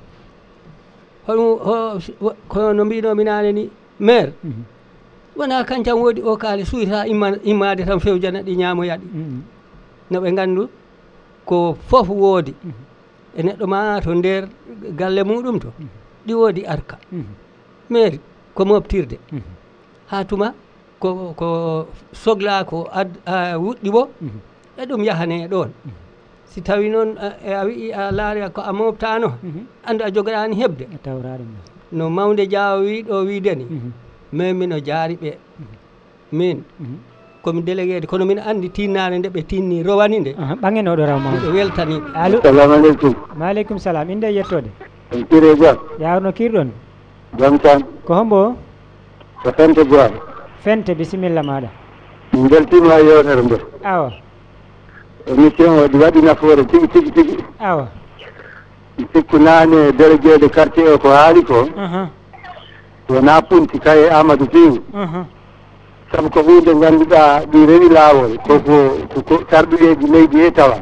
kono mbinomi nane ni maire wona kancan woodi o kaali suyta immade tan fewjana ɗi ñamoyaɗi no ɓe gandu ko foof woodi e neɗɗo ma to nder galle muɗum to ɗi woodi arka maire ko moftirde ha tuma ko sogla ko wuɗɗi bo e ɗum yahane ɗon si tawi noon a wi a laari ko a moftano andu a jogoɗani heɓde no mawde Diaw wi ɗo wideni min mino jaari ɓe min komi délégué kono min andi tinnare nde ɓe tinni rowani nde ɓangenoɗo raw mawɗo weltani allo salamu aleykum maaleykum salam inde yettode kire Dia yawno kirɗon jam tan ko hombo ko Fente Dia Fente bisimilla maɗa min beltima e yewtere nde awa émission o ɗi waɗi nafoore tigi tigi awa sikku nane délégué de quartier o ko haali ko wona punti kaye Amadou Piw saabu ko hunde ganduɗa ɗi rewi laawol koko sarɗuyeji leydi he tawa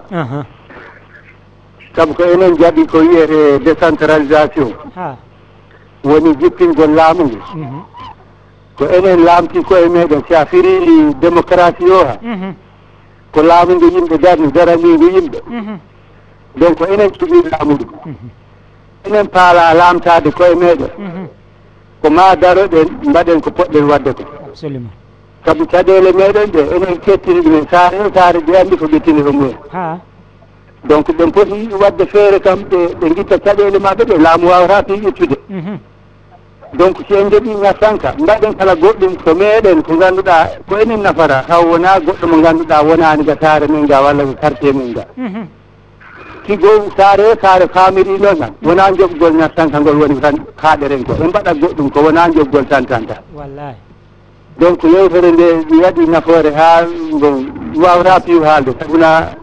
saabu ko enen jaaɓi ko wiyete décentralisation woni jippingol laamu ngu ko enen laamti koye meɗen si a firili démocratie o ha ko laamu ngu yimɓe daranigu yimɓe donc ko enen cuɓi laamu ɗum enen paala laamtade koye meɗen ko ma daroɗen mbaɗen ko poɗɗen wadde ko absolument saabu caɗele meɗen ɗe enen kettini ɗumen saare o saare ɗi andi ko ɓettini ko mumen donc ɗen poti wadde feere kam ɓe guitta caɗele maɓɓe ɗe laamu wawata pi ƴettude donc si en jooɓi ngattanka mbaɗen kala goɗɗum ko meɗen ko ganduɗa ko enen nafata taw wona goɗɗo mo ganduɗa wonani ga saare men ga walla ko quartier men ga sigo saare o saare famiri noon tan wona joɓgol ngattanka ngol woni tan kaaɗeren ko ɓe mbaɗa goɗɗum ko wona joɓgol tan wallahi donc yewtere nde mi waɗi nafoore ha bon wawata piw haalde sabuna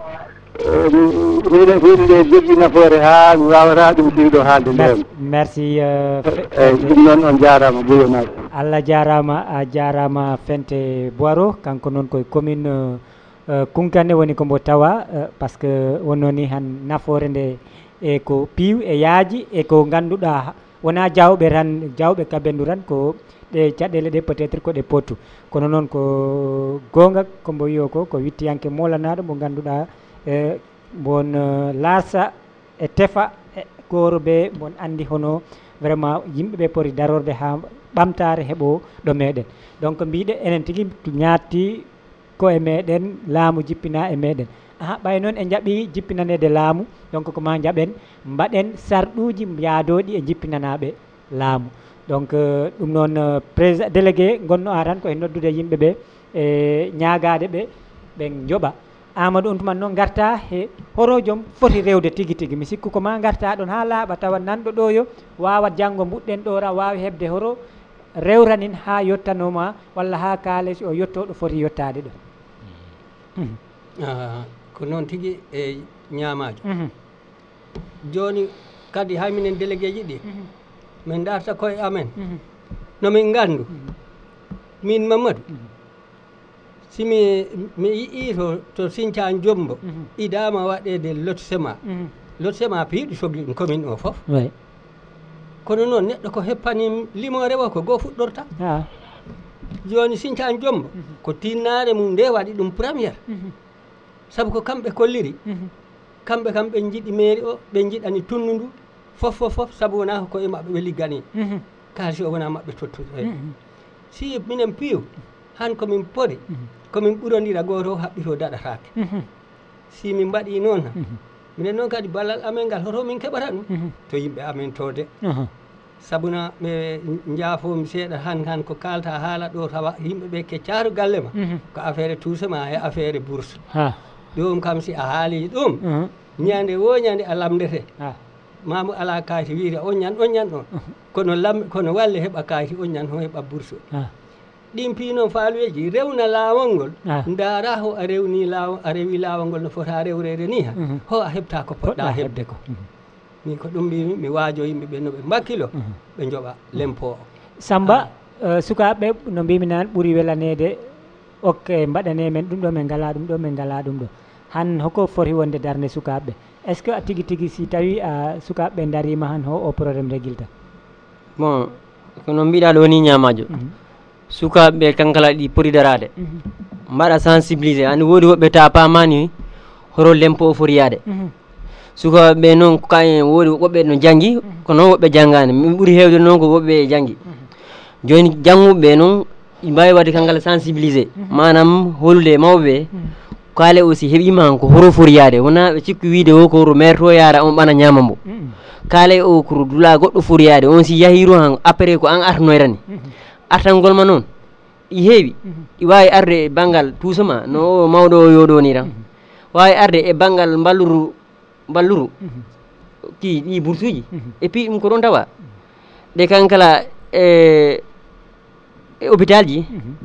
hunde nde jogui nafoore ha mi wawata ɗum piwɗo haalde nde merci ɗum noon on jarama ɓuyonaɗo Allah jarama a jarama Fente Boiro kanko noon koye commune Kunkande woni kombo tawa par ce que wonno ni han nafoore nde e ko piiw e yaaji e ko ganduɗa wona jawɓe tan jawɓe kabendu tan ko ɗe caɗele ɗe peut être ko ɗe pottu kono noon ko gonga kombo wiyo ko wittiyanke molanaɗo mo ganduɗa bon laasa e tefa goro ɓe bon andi hono vraiment yimɓeɓe poti darorde ha ɓamtare heeɓo ɗo meɗen donc mbiɗe enen tigui ñatti ko e meɗen laamu jippina e meɗen ɓay noon e jaaɓi jippinanede laamu donc ko ma jaaɓen mbaɗen sarɗuji yaadoɗi e jippinanaɓe laamu donc ɗum noon président délégué gonno a tan koye noddude yimɓeɓe e ñagade ɓe jooɓa Amadou on tuman noon garta he horo joom foti rewde tigui tigui mi sikku ko ma garta ɗon ha laaɓa tawa nanɗo ɗo yo wawa janggo mbuɗɗen ɗo ra wawi hebde horo rewranin ha yettanoma walla ha kaales o yetto ɗo foti yettade ɗo ko noon tigui e ñamajo joni kadi hay minen délégué ji ɗi min darta koye amen nomin gandu min Mamadou simi mi yii to Sinthiane Diombo idama waɗede lotissement piiɗi sogli ɗum commune o foof kono noon neɗɗo ko heppani limore o ko goo fuɗɗorta joni Sinthiane Diombo ko tinnare mum nde waɗi ɗum premiére saabu ko kamɓe kolliri kamɓe kam ɓe jiiɗi mairie o ɓe jiiɗani tunnu ndu fof saabu wona ko e mabɓe ɓe liggani kalis o wona mabɓe tottuɗo si minen piiw han komin pori komin ɓurodira goto haɓɓito daɗatake si min mbaɗi noon minen noon kadi ballal amen ngal hoto min keɓata ɗum to yimɓe amen tode sabuna ɓe jaafomi seeɗa han ko kalta haala ɗo tawa yimɓeɓe keccato galle ma ko affaire toussement e affaire bourse ɗum kam si a haali ɗum ñande woñande a lamdete mamo ala kayti wiide on ñan ɗon kono walle heɓa kayti on ñan ho heɓa bourse ɗin pi noon faaluyeji rewna laawol ngol ndaara ho a rewni a rewi laawol ngol no fota rewrede ni ha ho a heɓta ko poɗɗa heɓde ko min ko ɗum mbimi mi waajo yimɓeɓe noɓe mbakkilo ɓe jooɓa lempo o Samba sukaɓe no mbimi nan ɓuuri welanede okke mbaɗane men ɗum ɗo min ngala ɗum ɗo min ngala ɗum ɗo han hoko foti wonde darde sukaɓe est ce que a tigui si tawi sukaɓe darima han o probléme réguilta bon kono mbiɗa ɗo ni ñamajo sukaɓe kankala ɗi poti darade mbaɗa sensibilisé andi woodi woɓɓe ta pamani horo lempo o foti yaade sukaɓe noon kayen woodi woɓɓe no janggi kono woɓɓe janggani min ɓuuri hewde noon ko woɓɓe janggi joni jangguɓe noon mbawi wadde kankala sensibilisé manam holude mawɓe kaale aussi heeɓima ko horo foti yaade wona ɓe cikku wiide o ko maire to yaara on ɓana ñama mbo kaale o ko dula goɗɗo foti yaade on si yahiro han après ko an artanoyrani artangol ma noon ɗi heewi ɗi wawi arde e banggal toussement no mawɗo o yooɗo ni tan wawi arde e banggal balluru ki ɗi bourse uji et puis ɗum ko ɗon tawa ɗe kankala e hôpital ji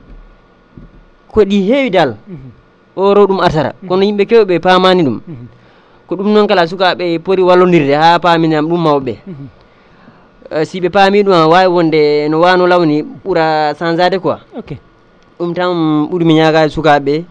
ko ɗi heewi dal oro ɗum artata kono yimɓe kewɓe pamani ɗum ko ɗum noon kala sukaɓe poti wallodirde ha paminam ɗum mawɓe si ɓe paami ɗum wawi wonde no wano lawni ɓuura changade quoi ɗum tan ɓuurimi ñagade sukaɓe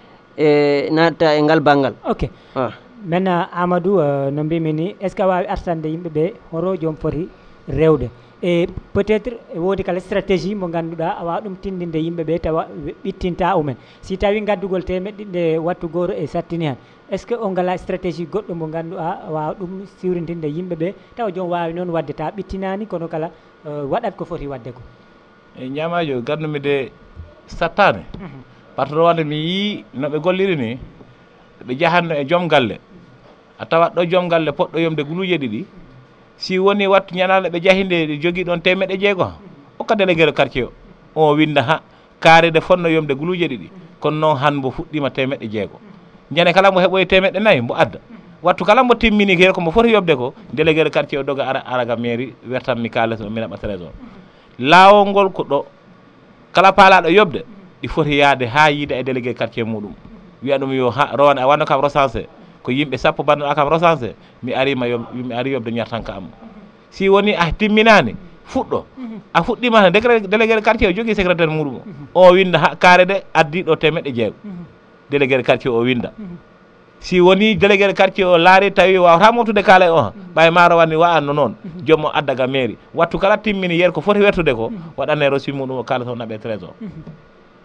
e natta e ngal banggal maintenant Amadou no mbimi ni est ce que a wawi artande yimɓeɓe horo joom foti rewde e peut être woodi kala stratégie mo ganduɗa a wawa ɗum tindinde yimɓeɓe tawa ɓittinta umen si tawi gaddugol temeɗɗe wattu goto e sattini han est ce que on ngala stratégie goɗɗo mo ganduɗa a wawa ɗum siwrintinde yimɓeɓe tawa joom wawi noon wadde ta ɓittinani kono kala waɗat ko foti wadde ko e ñamajo gandumi de sattane par ce que wonde mi yii noɓe golliri ni ɓe jahanno e joom galle a tawat ɗo joom galle poɗɗo yomde guluuje ɗiɗi si woni wattu ñanale ɓe jahinde jogui ɗon 600 hokka délégué quartier o winda ha kaarede fonno yomde guluuje ɗiɗi kono noon han mbo fuɗɗima 600 jane kala mo heɓoyi 400 mbo adda wattu kala mbo timmini kene ko mbo foti yobde ko délégué quartier o doga araga mairie wertanmi kalis o mina ɓa trésor laawol ngol ko ɗo kala paalaɗo yobde ɗi foti yaade ha yiida e délégué quartier muɗum wiya ɗum yo rowane a wanno kam recensé ko yimɓe 10 bannoɗa kam recensé mi ari yobde ñartanka am si woni a timminani fuɗɗo a fuɗɗima tan délégué quartier o jogui secrétaire muɗum o winda ha kaarede addi ɗo 600 délégué quartier o winda si woni délégué quartier o laari tawi wawata moftude kaala e o han ɓay ma rawanni wa'anno noon jommo addaga mairie wattu kala timmini yeer ko foti wertude ko waɗanne reçu muɗum o kaala to naɓe trésor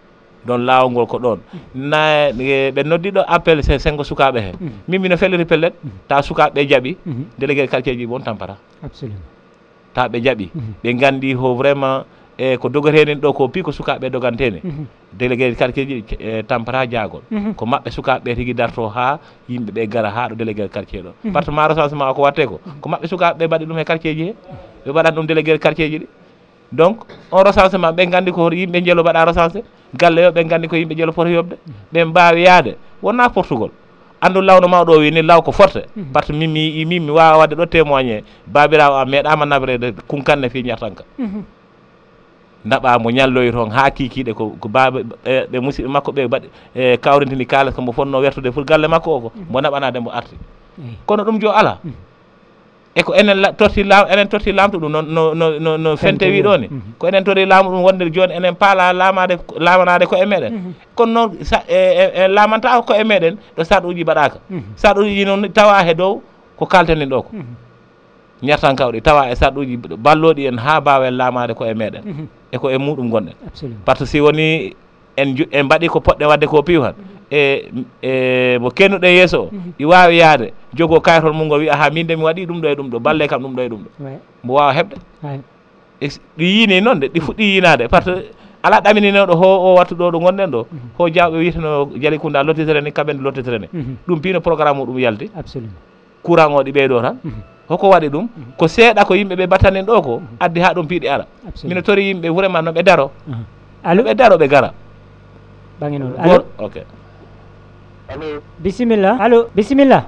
ɗon laawol ko ɗon na ɓe noddiɗo appel sengo sukaɓe he min mino felliri pellet ta sukaɓe jaaɓi délégué quartier ji won tampata absolument ta ɓe jaaɓi ɓe gandi ho vraiment e ko dogotenen ɗo ko pi ko sukaɓe dogantene délégué quartier ji tampata jaagol ko maɓɓe sukaɓe tigui darto ha yimɓeɓe gara ha ɗo délégué quartier ɗo par ce que ma recensement ko watte ko maɓɓe sukaɓe mbaɗi ɗum e quartier ji he ɓe mbaɗat ɗum délégué quartier ji ɗi donc on recensement ɓe gandi ko yimɓe jeelo mbaɗa recensé galle yo ɓe gandi ko yimɓe jeelo foti yobde ɓe mbawi yaade wonna Portugal andu lawno mawɗo o wini law ko forte par ce que min mi wawa wadde ɗo témoigné babirawo am meeɗama nabrede kunkanne fi ñartanka naɓa mo ñalloyi toon ha kikiɗe ko baaba ɓe musidɓe makko ɓe mbaɗi kawrintini kalis komo fonno wertude pour galle makko o ko mo naɓanade mo arti kono ɗum jo ala e ko enen totti lamto ɗum no fente wi ɗo ni ko enen tori laamu ɗum wonde joni enen paala lamanade ko e meɗen kono noon lamanta ko e meɗen ɗo sart uji mbaɗaka sart uji noon tawa he dow ko kaltenen ɗo ko ñartan kawɗi tawa e sart uji balloɗi en ha mbawen lamade ko e meɗen e ko e muɗum gonɗen par ce que si woni en mbaɗi ko poɗɗen wadde ko piwan e mo kennuɗe yeeso o ɗi wawi yaade jogo kayitol mum ngo wiya ha min de mi waɗi ɗum ɗo e ɗum ɗo balle kam ɗum ɗo e ɗum ɗo mo wawa heɓde ɗi yini noon de ɗi fuɗɗi yinade par ce que ala ɗamininoɗo o wattu ɗo ɗo gonɗen ɗo ho jawɓe wiyeteno Jali Kounda lottitere ni kaɓen lottitere ni ɗum pino programme muɗum yalti courant o ɗi ɓeydo tan hoko waɗi ɗum ko seeɗa ko yimɓeɓe battanen ɗo ko addi ha ɗum piiɗi ara mino tori yimɓe vraiment no ɓe daro ɓe daro ɓe gara ɓange noon allo ok allo bisimilla allo bisimilla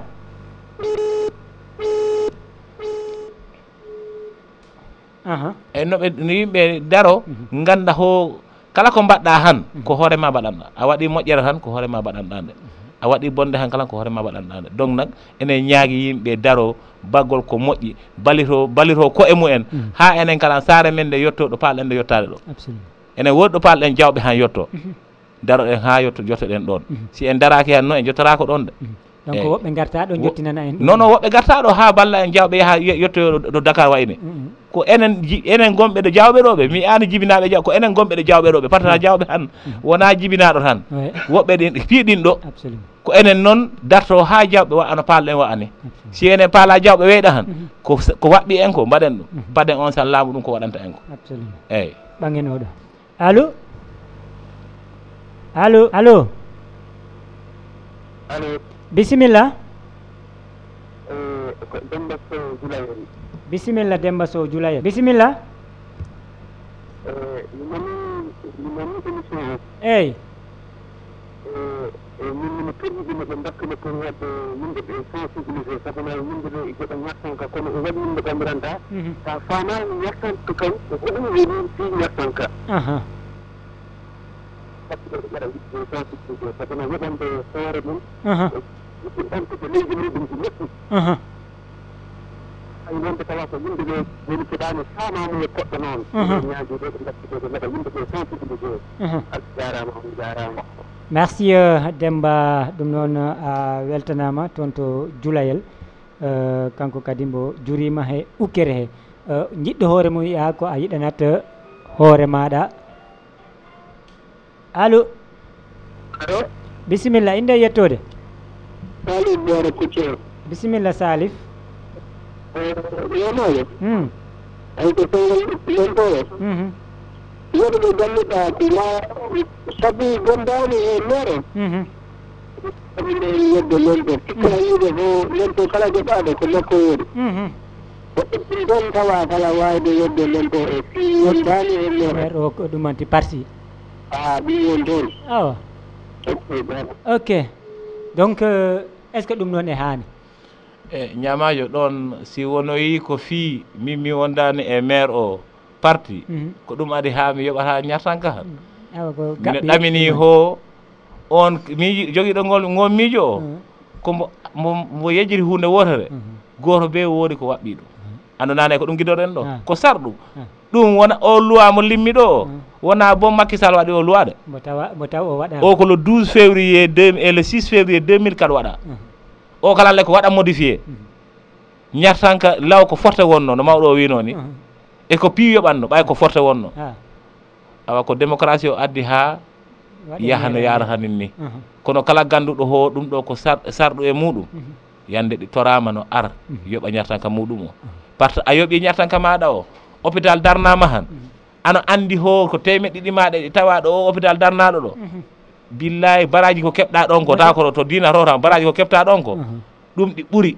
e noɓe no yimɓe daro ganda ho kala ko mbaɗɗa han ko hoorema mbaɗanɗa a waɗi moƴƴere tan ko hoorema mbaɗanɗa nde a waɗi bonde han kala ko hoorema mbaɗanɗa nde donc nag enen ñaagui yimɓe daro baggol ko moƴƴi ballito ko e mumen ha enen kala saare men nde yetto ɗo paalɗen nde yettade ɗo enen woɗi ɗo paalɗen jawɓe han yetto daroɗen ha jottoɗen ɗon si en daraki hen noon en jottorako ɗon de donc woɓɓe garta ɗo jottinana en non woɓɓe garta ɗo ha balla en jawɓe yaha yettoyo ɗo Dakar wayni ko enen gonɓe ɗo jawɓe ɗoɓe mi ani jibinaɓe jaw ko enen gonɓe ɗo jawɓe ɗoɓe par ce que jawɓe han wona jibinaɗo tan woɓɓe ɗin piiɗin ɗo ko enen noon darto ha jawɓe wano paalɗen wa'ani si enen paala jawɓe weyɗa han ko waɓɓi en ko mbaɗen ɗum mbaɗen on tan laamu ɗum ko waɗanta en ko eyyi ɓangenoɗo allo allo allo allo bisimilla ko Demba Sow Julayel bisimilla Demba Sow Julayel bisimilla mi nani émission o eyyi min mino perɗiɗima ɓe dakkino pour wadde yimɓe ɓe sensibilisé sabu no yimɓe ɓe joɓa ñartanka kono o waɗi yimɓe ɓamranta sa famani ñartanka kam ko hoɗum woni fi ñartanka sabu ɓe ɓeɗa wiɗde sensibilisé sabu no waɗande hoore mum ɗantude leydi muɗum ko moƴƴi ay wonde tawa ko yimɓe ɓe woni keɗani famani e poɗɗo noon ñaaji ɗo ɓe dakkitoɓe mbaɗa yimɓe ɓe sensibilisé a jarama on jarama merci Demba ɗum noon a weltanama toon to Julayel kanko kadi mbo jurima he ukkere he jiɗɗo hoore mum wiya ko a yiɗanat hoore maɗa allo allo bisimilla inde yettode Salif Bora Couture bisimilla Salif yomayo ay ko tawol lentoyo woɗo ɓe galluɗa ma sabi gondani e mere sabiɓe yedde lento sikka yiide fo lento kala joɓaɗo ko makko woni woɗɗi ɗon tawa kala wawde yedde lento e fi yeddani e mere o ko ɗumanti parti ɗum won toon awa ok donc est ce que ɗum noon e hani e ñamajo ɗon si wonoyi ko fii min mi wondani e maire o parti ko ɗum adi ha mi yoɓata ñartanka han mino ɗamini ho on mi joguiɗo ngol miijo o ko mo yejjiri hunde wotere goto be woodi ko waɓɓi ɗum andu nane ko ɗum guidoɗen ɗo ko sar ɗum wona o loi mo limmi ɗo o wona bon Macky Sall waɗi o loi de mo taw o waɗa o ko le 12 février et le 6 février 2004 waɗa o kala le ko waɗa modifié ñartanka law ko forte wonno no mawɗo o wino ni e ko piwi yoɓanno ɓay ko forte wonno awa ko démocratie o addi ha yaha no yarata nin ni kono kala ganduɗo ho ɗum ɗo ko sarɗu e muɗum yande ɗi torama no ara yoɓa ñartanka muɗum o par ce que a yooɓi ñartanka maɗa o hôpital darnama han ana andi ho ko temeɗɗe ɗiɗi maɗa ɗi tawaɗo o hôpital darnaɗo ɗo billahi baraji ko keɓɗa ɗon ko ta ko to dina rota baraji ko keɓta ɗon ko ɗum ɗi ɓuuri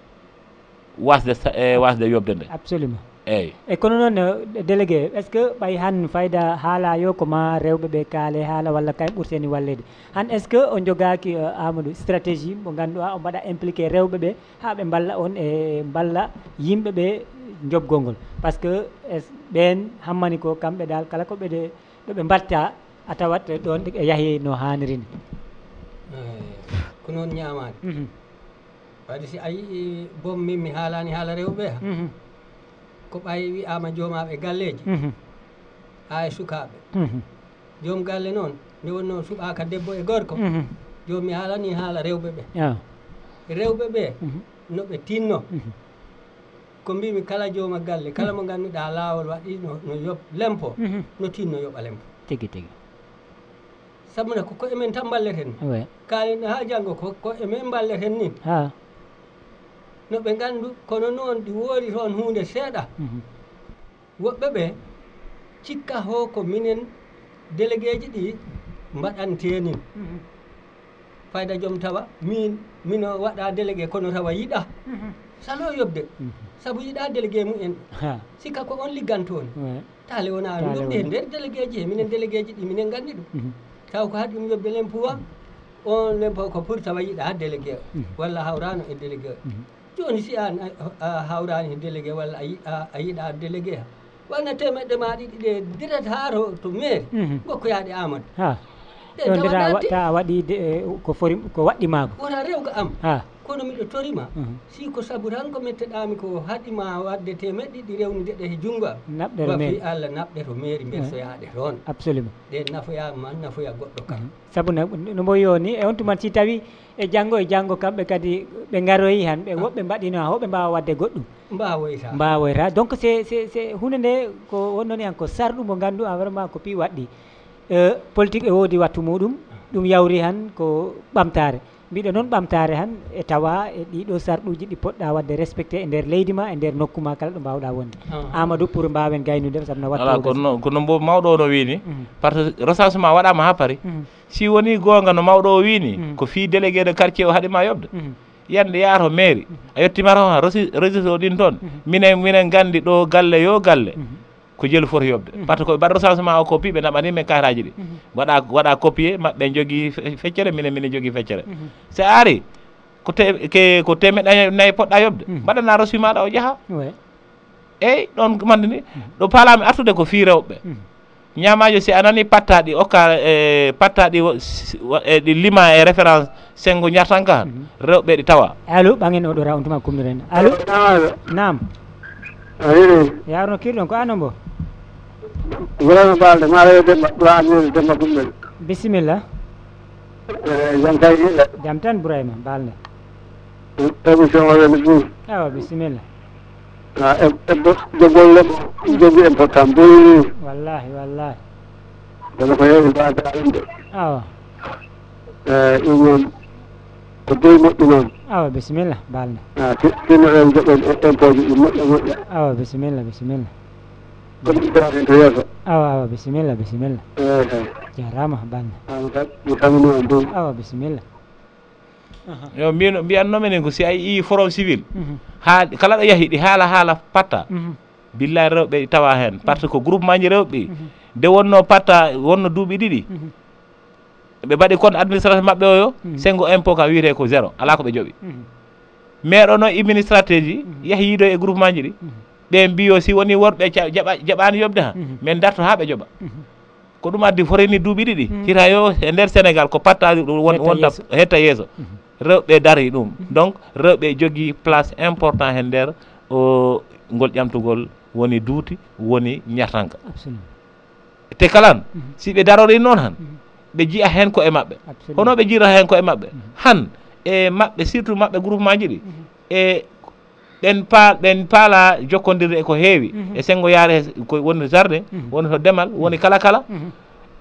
wasde yobde nde absolument eyyi e kono noon délégué est ce que ɓay han fayda haala yo koma rewɓe ɓe kaale haala walla kay ɓuurteni wallede han est ce que o jogaki Amadou stratégie mo ganduɗa o mbaɗa impliqué rewɓe ɓe ha ɓe balla on e balla yimɓe ɓe jobgol ngol par ce que ɓen hammani ko kamɓe dal kala ko ɓeɗe ɗoɓe mbatta a tawat ɗon e yaahi no hanniri ni ko noon ñamade wadde si a yii boom min mi haalani haala rewɓe ha ko ɓay wiyama joomaɓe galleji ha e sukaɓe joom galle noon nde wonno suɓaka debbo e gorko joom mi haalani haala rewɓe ɓe rewɓe ɓe noɓe tinno ko mbimi kala jooma galle kala mo ganduɗa laawol waɗi no yob lempo no tinno yoɓa lempo tigui tigui sabuna ko emen tan balleten kalino ha janggo ko emen balleten ni no ɓe gandu kono noon ɗi woori toon hunde seeɗa woɓɓe ɓe cikka ho ko minen délégué ji ɗi mbaɗantenin fayda joom tawa mino waɗa délégué kono tawa yiɗa salo yobde saabu yiɗa délégué mumen sikka ko on liggantoni taale wona ɗum ɗi nder délégué ji he minen délégué ji ɗi minen gandi ɗum taw ko haɗum yobde lempowa on lempo ko pour tawa yiɗa délégué walla hawrano e délégué joni si an a hawrani e délégué walla a yiɗa délégué ha wanna temeɗɗe ma ɗiɗi ɗe direct ha to mairie gokkoyaɗe Amadou ɗon ndeta a waɗi ko fori ko waɗɗimako wona rewga am kono miɗo torima si ko saabu tan ko metteɗami ko haɗima wadde temeɗɗe ɗi rewnude ɗe e jungo am wafi Allah naɓɗe to mairie mbersoyaɗe toon absolument ɗe nafoyama nafoya goɗɗo kam saabu no mboyo ni e on tuman si tawi e janggo kamɓe kadi ɓe garoyi han ɓe woɓɓe mbaɗino ha hoɓe mbawa wadde goɗɗum mbawoyta donc c'est hunde nde ko wonnoni han ko sarɗu mo gandu a vraiment ko pi waɗɗi politique e woodi wattu muɗum ɗum yawri han ko ɓamtare mbiɗo noon ɓamtare han e tawa e ɗiɗo sarɗuji ɗi poɗɗa wadde respecté e nder leydi ma e nder nokku ma kala ɗo mbawɗa wonde Amadou pour mbawen gaynude sabu no wattu kono mbo mawɗo o no wini par ce que recensement waɗama ha paari si woni gonga no mawɗo o wini ko fi délégué de quartier o haɗima yobde yande yaato mairie a yettimata ha registre o ɗin toon minen gandi ɗo galle yo galle ko jelu foti yobde par ce que mbaɗa recensement o copie ɓe naɓani men karaji ɗi waɗa copier maɓɓe jogui feccere minen jogui feccere so ari ko temeɗɗe nayyi poɗɗa yobde mbaɗana reçu maɗa o jaaha eyyi ɗon mande ni ɗo paalami artude ko fi rewɓe ñamajo si a nani pattaɗi okka pattaɗi ɗi lima e référence sengo ñartanka han rewɓe ɗi tawa allo ɓangen oɗo ra on tuma kumniren allo nam yarno kirɗon ko ano mbo Ibrahima Balde maɗa Demba Gumbel bisimilla jam tawi jam tan Ibrahima Balde émission o wene ɓuuri awa bisimilla jogol leɓo jogui important boyi wallahi kono ko heewi mbasa inde awa ɗum noon ko boyi moƴƴi noon awa bisimilla Balde tinnoɗen joɓen impôt ji ɗi moƴƴa awa bisimilla kono ɗiɗaten to yeeso awa bisimilla jarama Balde mi tamini on ɗum awa bisimilla yo mbiyannomen ko si a yi forum civil ha kala ɗo yaahi ɗi haala patta billahi rewɓe ɗi tawa hen par ce que groupement ji rewɓe nde wonno patta wonno duuɓi ɗiɗi ɓe mbaɗi compte administratif mabɓe o yo sengo impôt kam wiyete ko 0 ala ko ɓe jooɓi mais ɗo no administrateur ji yaahi yiido e groupement ji ɗi ɓe mbiyo si woni worɓe jaɓani yobde ha min darto ha ɓe jooɓa ko ɗum addi foreni duuɓi ɗiɗi hita yo e nder Sénégal ko pattaji wonta hetta yeeso rewɓe dari ɗum donc rewɓe jogui place important hen nder o ngol ƴamtugol woni duuti woni ñartanka te kalan si ɓe darori noon han ɓe jiiya hen ko e mabɓe hono ɓe jiirata hen ko e mabɓe han e mabɓe surtout mabɓe groupement ji ɗi e ɓen paala jokkodirde e ko heewi e sengo yaare ko woni jardin woni to demal woni kala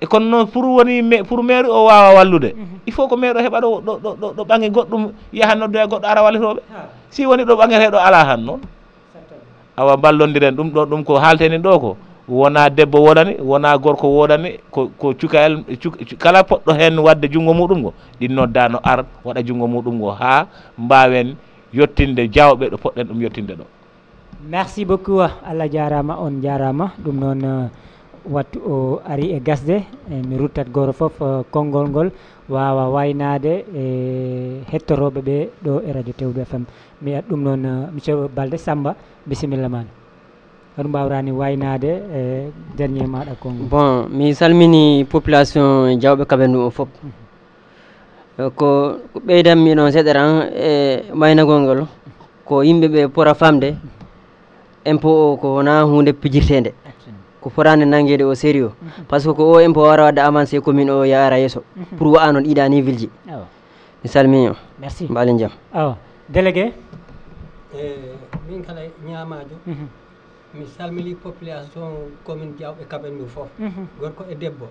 e kono noon pour woni pour maire o wawa wallude il faut ko maire o heɓa ɗo ɓange goɗɗum yaha noddoya goɗɗo ara wallitoɓe si woni ɗo ɓangeteɗo ala han noon awa ballodiren ɗum ko halteni ɗo ko wona debbo woɗani wona gorko woɗani ko cukayel kala poɗɗo hen wadde junngo muɗum go ɗin noddano ar waɗa junngo muɗum go ha mbawen yettinde jawɓe ɗo poɗɗen ɗum yettinde ɗo. Merci beaucoup, Allah jarama on jarama. Ɗum noon wattu o ari e gasde mi ruttat goro fof konngol ngol wawa waynade e hettoroɓe ɓe ɗo e radio Tewdu FM. mi yiya ɗum noon monsieur Balde Samba bisimilla ma hono mbawrani waynade e dernier maɗa konngol. Bon, mi salmini population Diawɓe Kabendu o fof ko ɓeydanmi ɗon seeɗa tan e waynagol ngol ko yimɓeɓe pora famde impôt o ko wona hunde pijirtede ko forande nanguede au sérieux par ce que ko o impôt wara wadde avancé commune o yaara yesso pour wa non ɗiɗa niveau ji mi salmini o merci mbaalen jaam awa délégué min kala ñamajo mi salmini population commune Diawɓe Kabendu fof gorko e debbo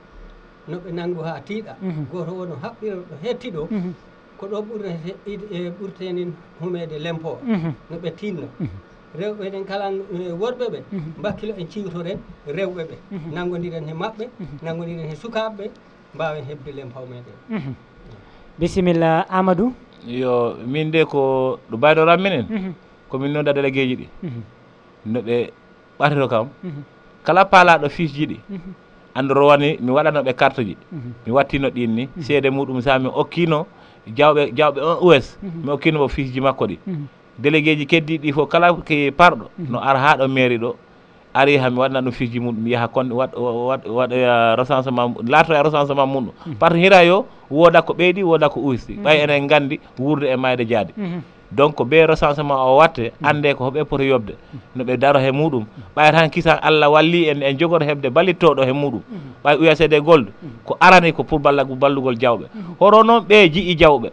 noɓe nanngu ha tiiɗa goto wono haɓɓira ɗo hettiɗo ko ɗo ɓurtenin humede lempo noɓe tinno rewɓe ɗen kala worɓe ɓe bakkilo en ciwtoren rewɓe ɓe nanggodiren he maɓɓe nanggodiren he sukaɓeɓe mbawen hebde lempaw meɗen bisimilla Amadou. yo min de ko ɗo baydoram minen komin nodda délégué ji ɗi noɓe ɓatito kam kala paalaɗo fiche ji ɗi ando rowani mi waɗanoɓe carte ji mi wattino ɗin ni seede muɗum sa mi okkino jawɓe 1 US mi okkinomo fiche ji makko ɗi délégué ji keddiɗi fof kala ke parɗo no ara ha ɗo mairie ɗo ari hami waɗna ɗum fiche ji muɗum yaha konde waɗoya recensement latoya recensement muɗum par ce hira yo woda ko ɓeydi woda ko usti ɓay enen gandi wurde e mayde jaade donc be recensement o watte ande ko hoɓe poto yobde noɓe daro he muɗum ɓay tan kisan Allah walli en jogoto hebde ballittoɗo he muɗum ɓay USAID Gold ko arani ko pour ballugol jawɓe horo noon ɓe jii'i jawɓe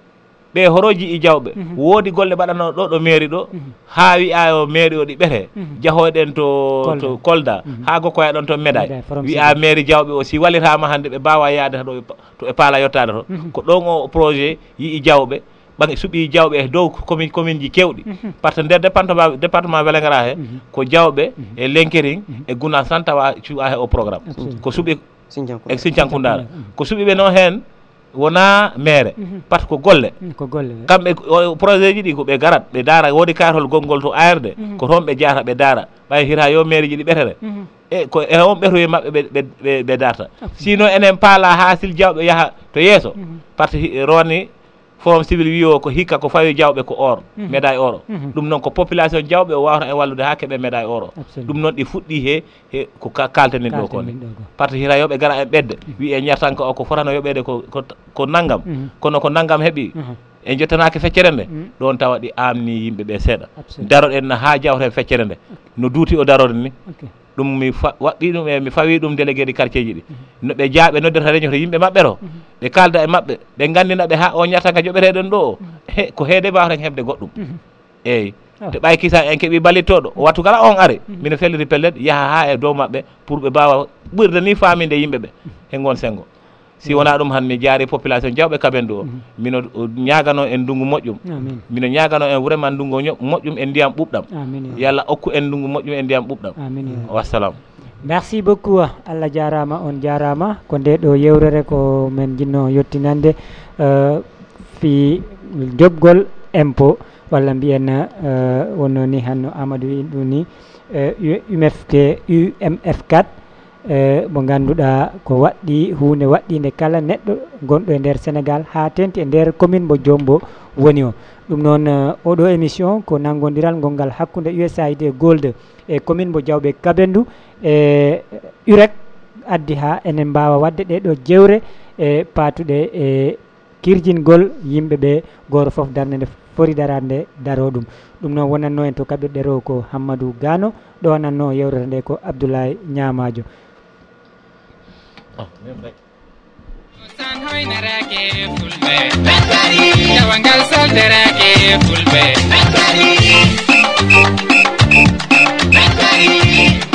ɓe horo jii'i jawɓe woodi golle mbaɗano ɗo mairie ɗo ha wi'a o mairie o ɗi ɓete jahoɗen to Kolda ha gokkoya ɗon to médaille wi'a mairie jawɓe o si wallitama hande ɓe mbawa yaade ɗo to e paala yettade to ko ɗon o projet yi'i jawɓe ɓange suuɓi jawɓe e dow commune ji kewɗi par ce que nder département Vélingara he ko jawɓe e Lenkering e Gounass tan tawa cuwa he o programme ko suuɓi e Sinthiankoundara ko suuɓiɓe noon hen wona maire par ce que ko golle kamɓe projet ji ɗi ko ɓe garat ɓe daara woodi kartol gongol to ARD ko toon ɓe jahata ɓe daara ɓay hita yo maire ji ɗi ɓetere e ko e on ɓetoye maɓɓe ɓe darta sinon enen paala hasil jawɓe yaha to yeeso par ce que roni forum civil wi o ko hikka ko fawi jawɓe ko or médaille oro ɗum noon ko population jawɓe o wawata en wallude ha keeɓe médaille oro ɗum noon ɗi fuɗɗi he ko kaltenin ɗo koni par ce que hira yoɓe gara en ɓedde wi e ñartanka o ko fotano yoɓede ko naggam kono ko naggam heeɓi en jettanaki feccere nde ɗon tawa ɗi amni yimɓeɓe seeɗa daroɗen ha jawten feccere nde no duuti o darode ni ɗum mi waɗɗi ɗum e mi fawi ɗum délégué ɗi quartier ji ɗi noɓe jaaɓe noddata réunion to yimɓe maɓɓe ro ɓe kalda e maɓɓe ɓe gandinaɓe ha o ñattanka joɓeteɗen ɗo o ko heede mbawten hebde goɗɗum eyyi te ɓay kisa en keeɓi ballittoɗo wattu kala on ari mino felliti pellet yaaha ha e dow maɓɓe pour ɓe mbawa ɓurde ni faminde yimɓeɓe he gon sengo si wona ɗum han mi jaari population Diawɓe Kabendu o mino ñagano en ndungu moƴƴum mino ñagano en vraiment ndungu moƴƴum e ndiyam ɓuɓɗam yalla okku en ndungu moƴƴum e ndiyam ɓuɓɗam wassalam. Merci beaucoup Allah jarama on jarama ko nde ɗo yewrere ko men jinno yettinande fi jobgol impôt walla mbiyen wonno ni hanno Amadou wi ɗum ni UMF4 mo ganduɗa ko waɗɗi hunde waɗɗinde kala neɗɗo gonɗo e nder Sénégal ha tenti e nder commune mo Diombo woni o ɗum noon oɗo émission ko nanggodiral gongal hakkude USAID Gold e commune mo Diawɓe Kabendu e UREC addi ha enen mbawa wadde ɗeɗo jewre e patuɗe e kirjingol yimɓeɓe goto foof darde nde foti darande daro ɗum noon wonanno en to kaɓirɗe rew ko Hammadou Gano ɗo nanno yewrata nde ko Abdoulaye Ñamajo. San hoynarake fulɓe tawangal salderake fulɓe